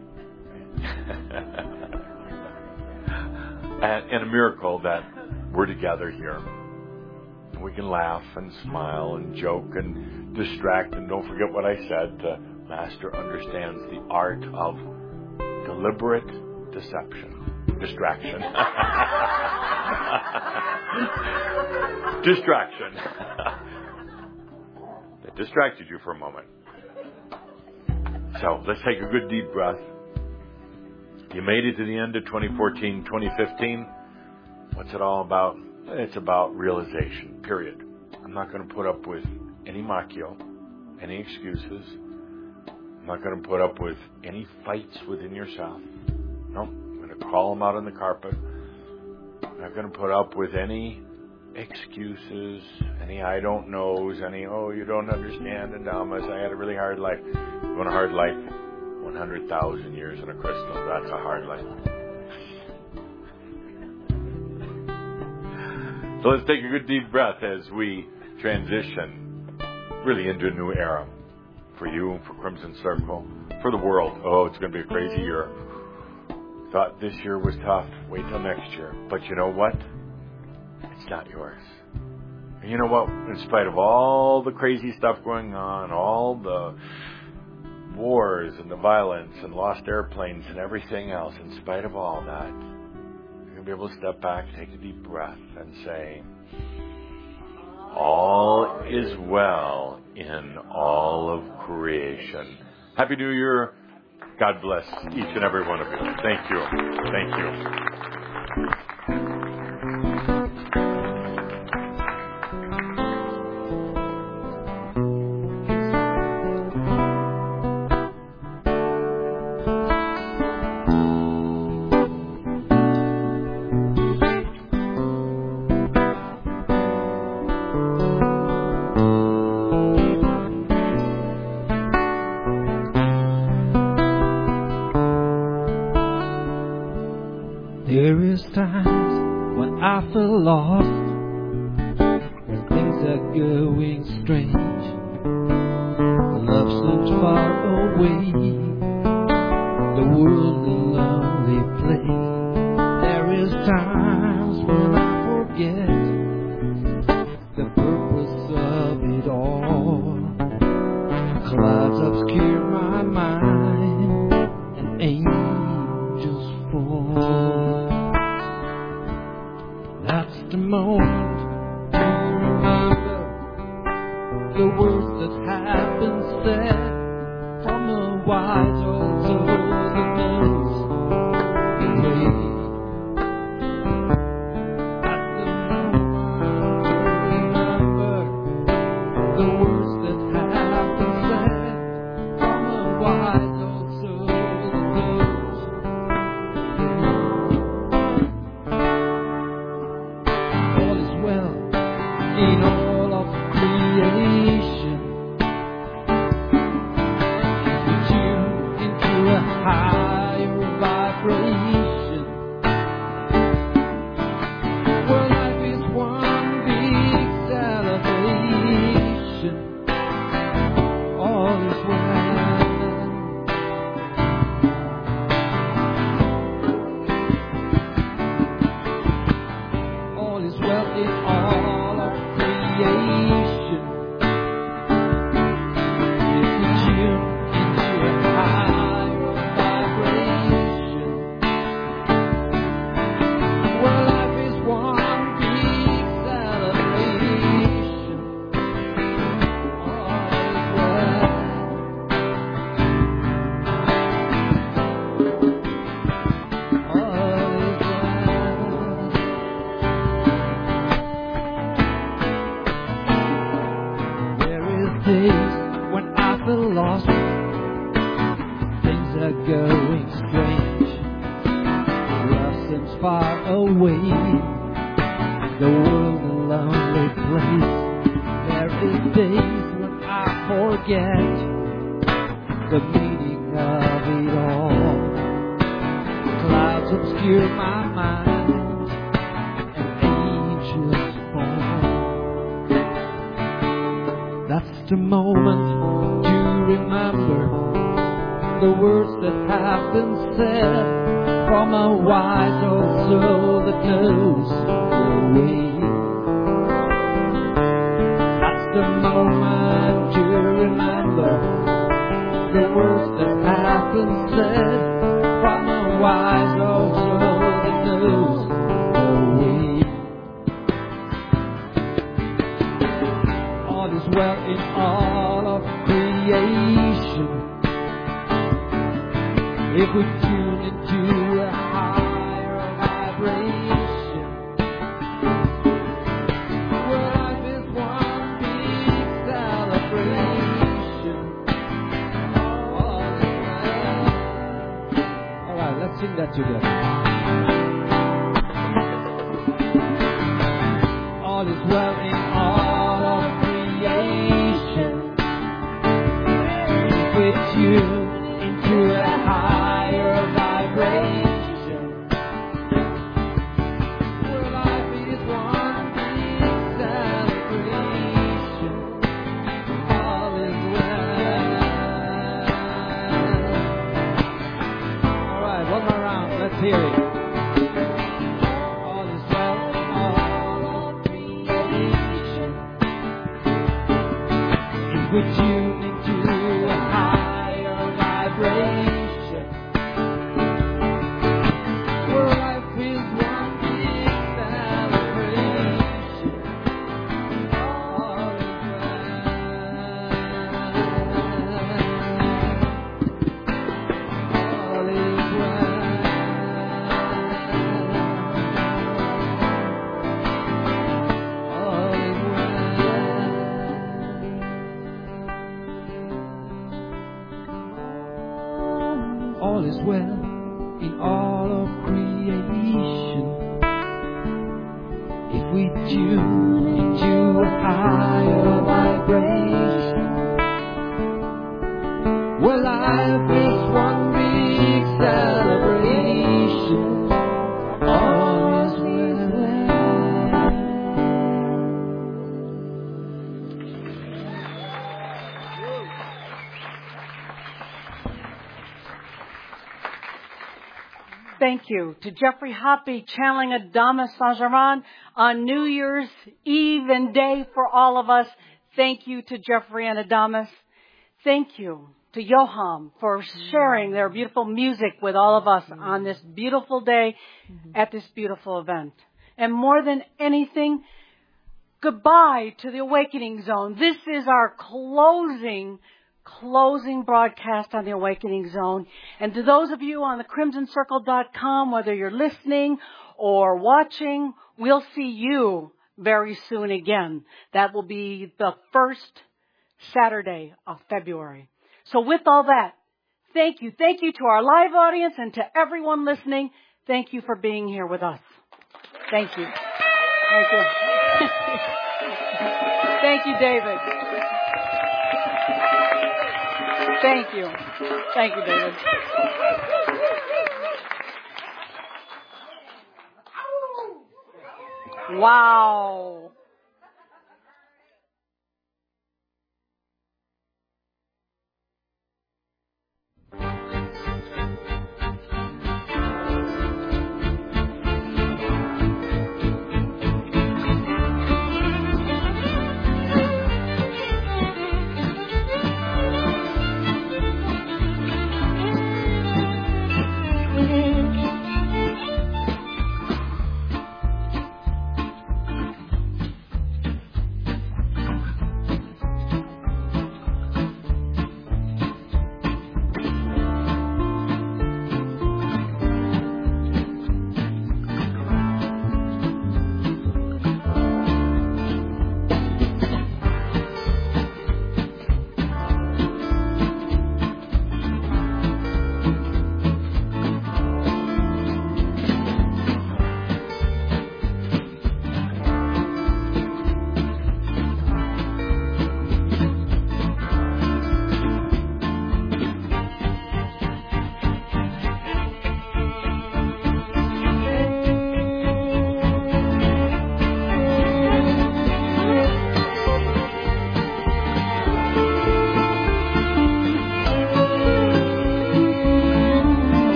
And a miracle that we're together here. And we can laugh and smile and joke and distract. And don't forget what I said. The Master understands the art of deliberate distraction. Distraction. That distracted you for a moment. So let's take a good deep breath. You made it to the end of 2014, 2015. What's it all about? It's about realization, period. I'm not going to put up with any machio, any excuses. I'm not going to put up with any fights within yourself. No, I'm going to call them out on the carpet. I'm not going to put up with any excuses, any I don't knows, any, oh, you don't understand, and Damas, I had a really hard life. You want a hard life? 100,000 years in a crystal. That's a hard life. So let's take a good deep breath as we transition really into a new era. For you, for Crimson Circle, for the world. Oh, it's going to be a crazy year. Thought this year was tough. Wait till next year. But you know what? It's not yours. And you know what? In spite of all the crazy stuff going on, all the wars and the violence and lost airplanes and everything else, in spite of all that, you're going to be able to step back, take a deep breath, and say, all is well in all of creation. Happy New Year. God bless each and every one of you. Thank you. Thank you. There is times when I feel lost, when things are going strange. Love seems far away, the world a lonely place. There is times when I forget the purpose of it all. Clouds obscure my mind and angels fall. That's the moment to remember the words that have been said from a wise old soul that knows the way. That's the moment to remember the words that have been said from a wise old soul that knows the way. All is well in all of creation. We tune into a higher vibration, where life is one big celebration. All is well. All is well in all of creation. If we tune into a higher vibration, where life is one big celebration. All is well. All is well. There is days when I feel lost, things are going strange. Love seems far away, the world a lonely place. There is days when I forget the meaning of it all. Clouds obscure my mind and angels fall. That's the moment to remember the words that have been said from a wise old soul that knows the way. That's the moment to remember the words that have been said from a wise old soul that knows the way. All is well in all of creation. If we tune into a higher vibration, where life is one Sing that together. All is well in all of creation. With you into a higher vibration. Where life is one big celebration. All is well. All right, one more round. Let's hear it. All is well in all of creation. And with you into a higher vibration. Where life is one big celebration. All is well. All is well. All is well. All is well in all of creation. If we tune into a higher vibration, well, life is one big celebration. All is Thank you to Jeffrey Hoppe channeling Adamus Saint-Germain on New Year's Eve and day for all of us. Thank you to Jeffrey and Adamus. Thank you to Johan for sharing their beautiful music with all of us on this beautiful day at this beautiful event. And more than anything, goodbye to the Awakening Zone. This is our closing broadcast on the Awakening Zone. And to those of you on the crimsoncircle.com, whether you're listening or watching, we'll see you very soon again. That will be the first Saturday of February. So with all that, thank you. Thank you to our live audience and to everyone listening. Thank you for being here with us. Thank you. Thank you. Thank you, David. Thank you. Thank you, David. Wow.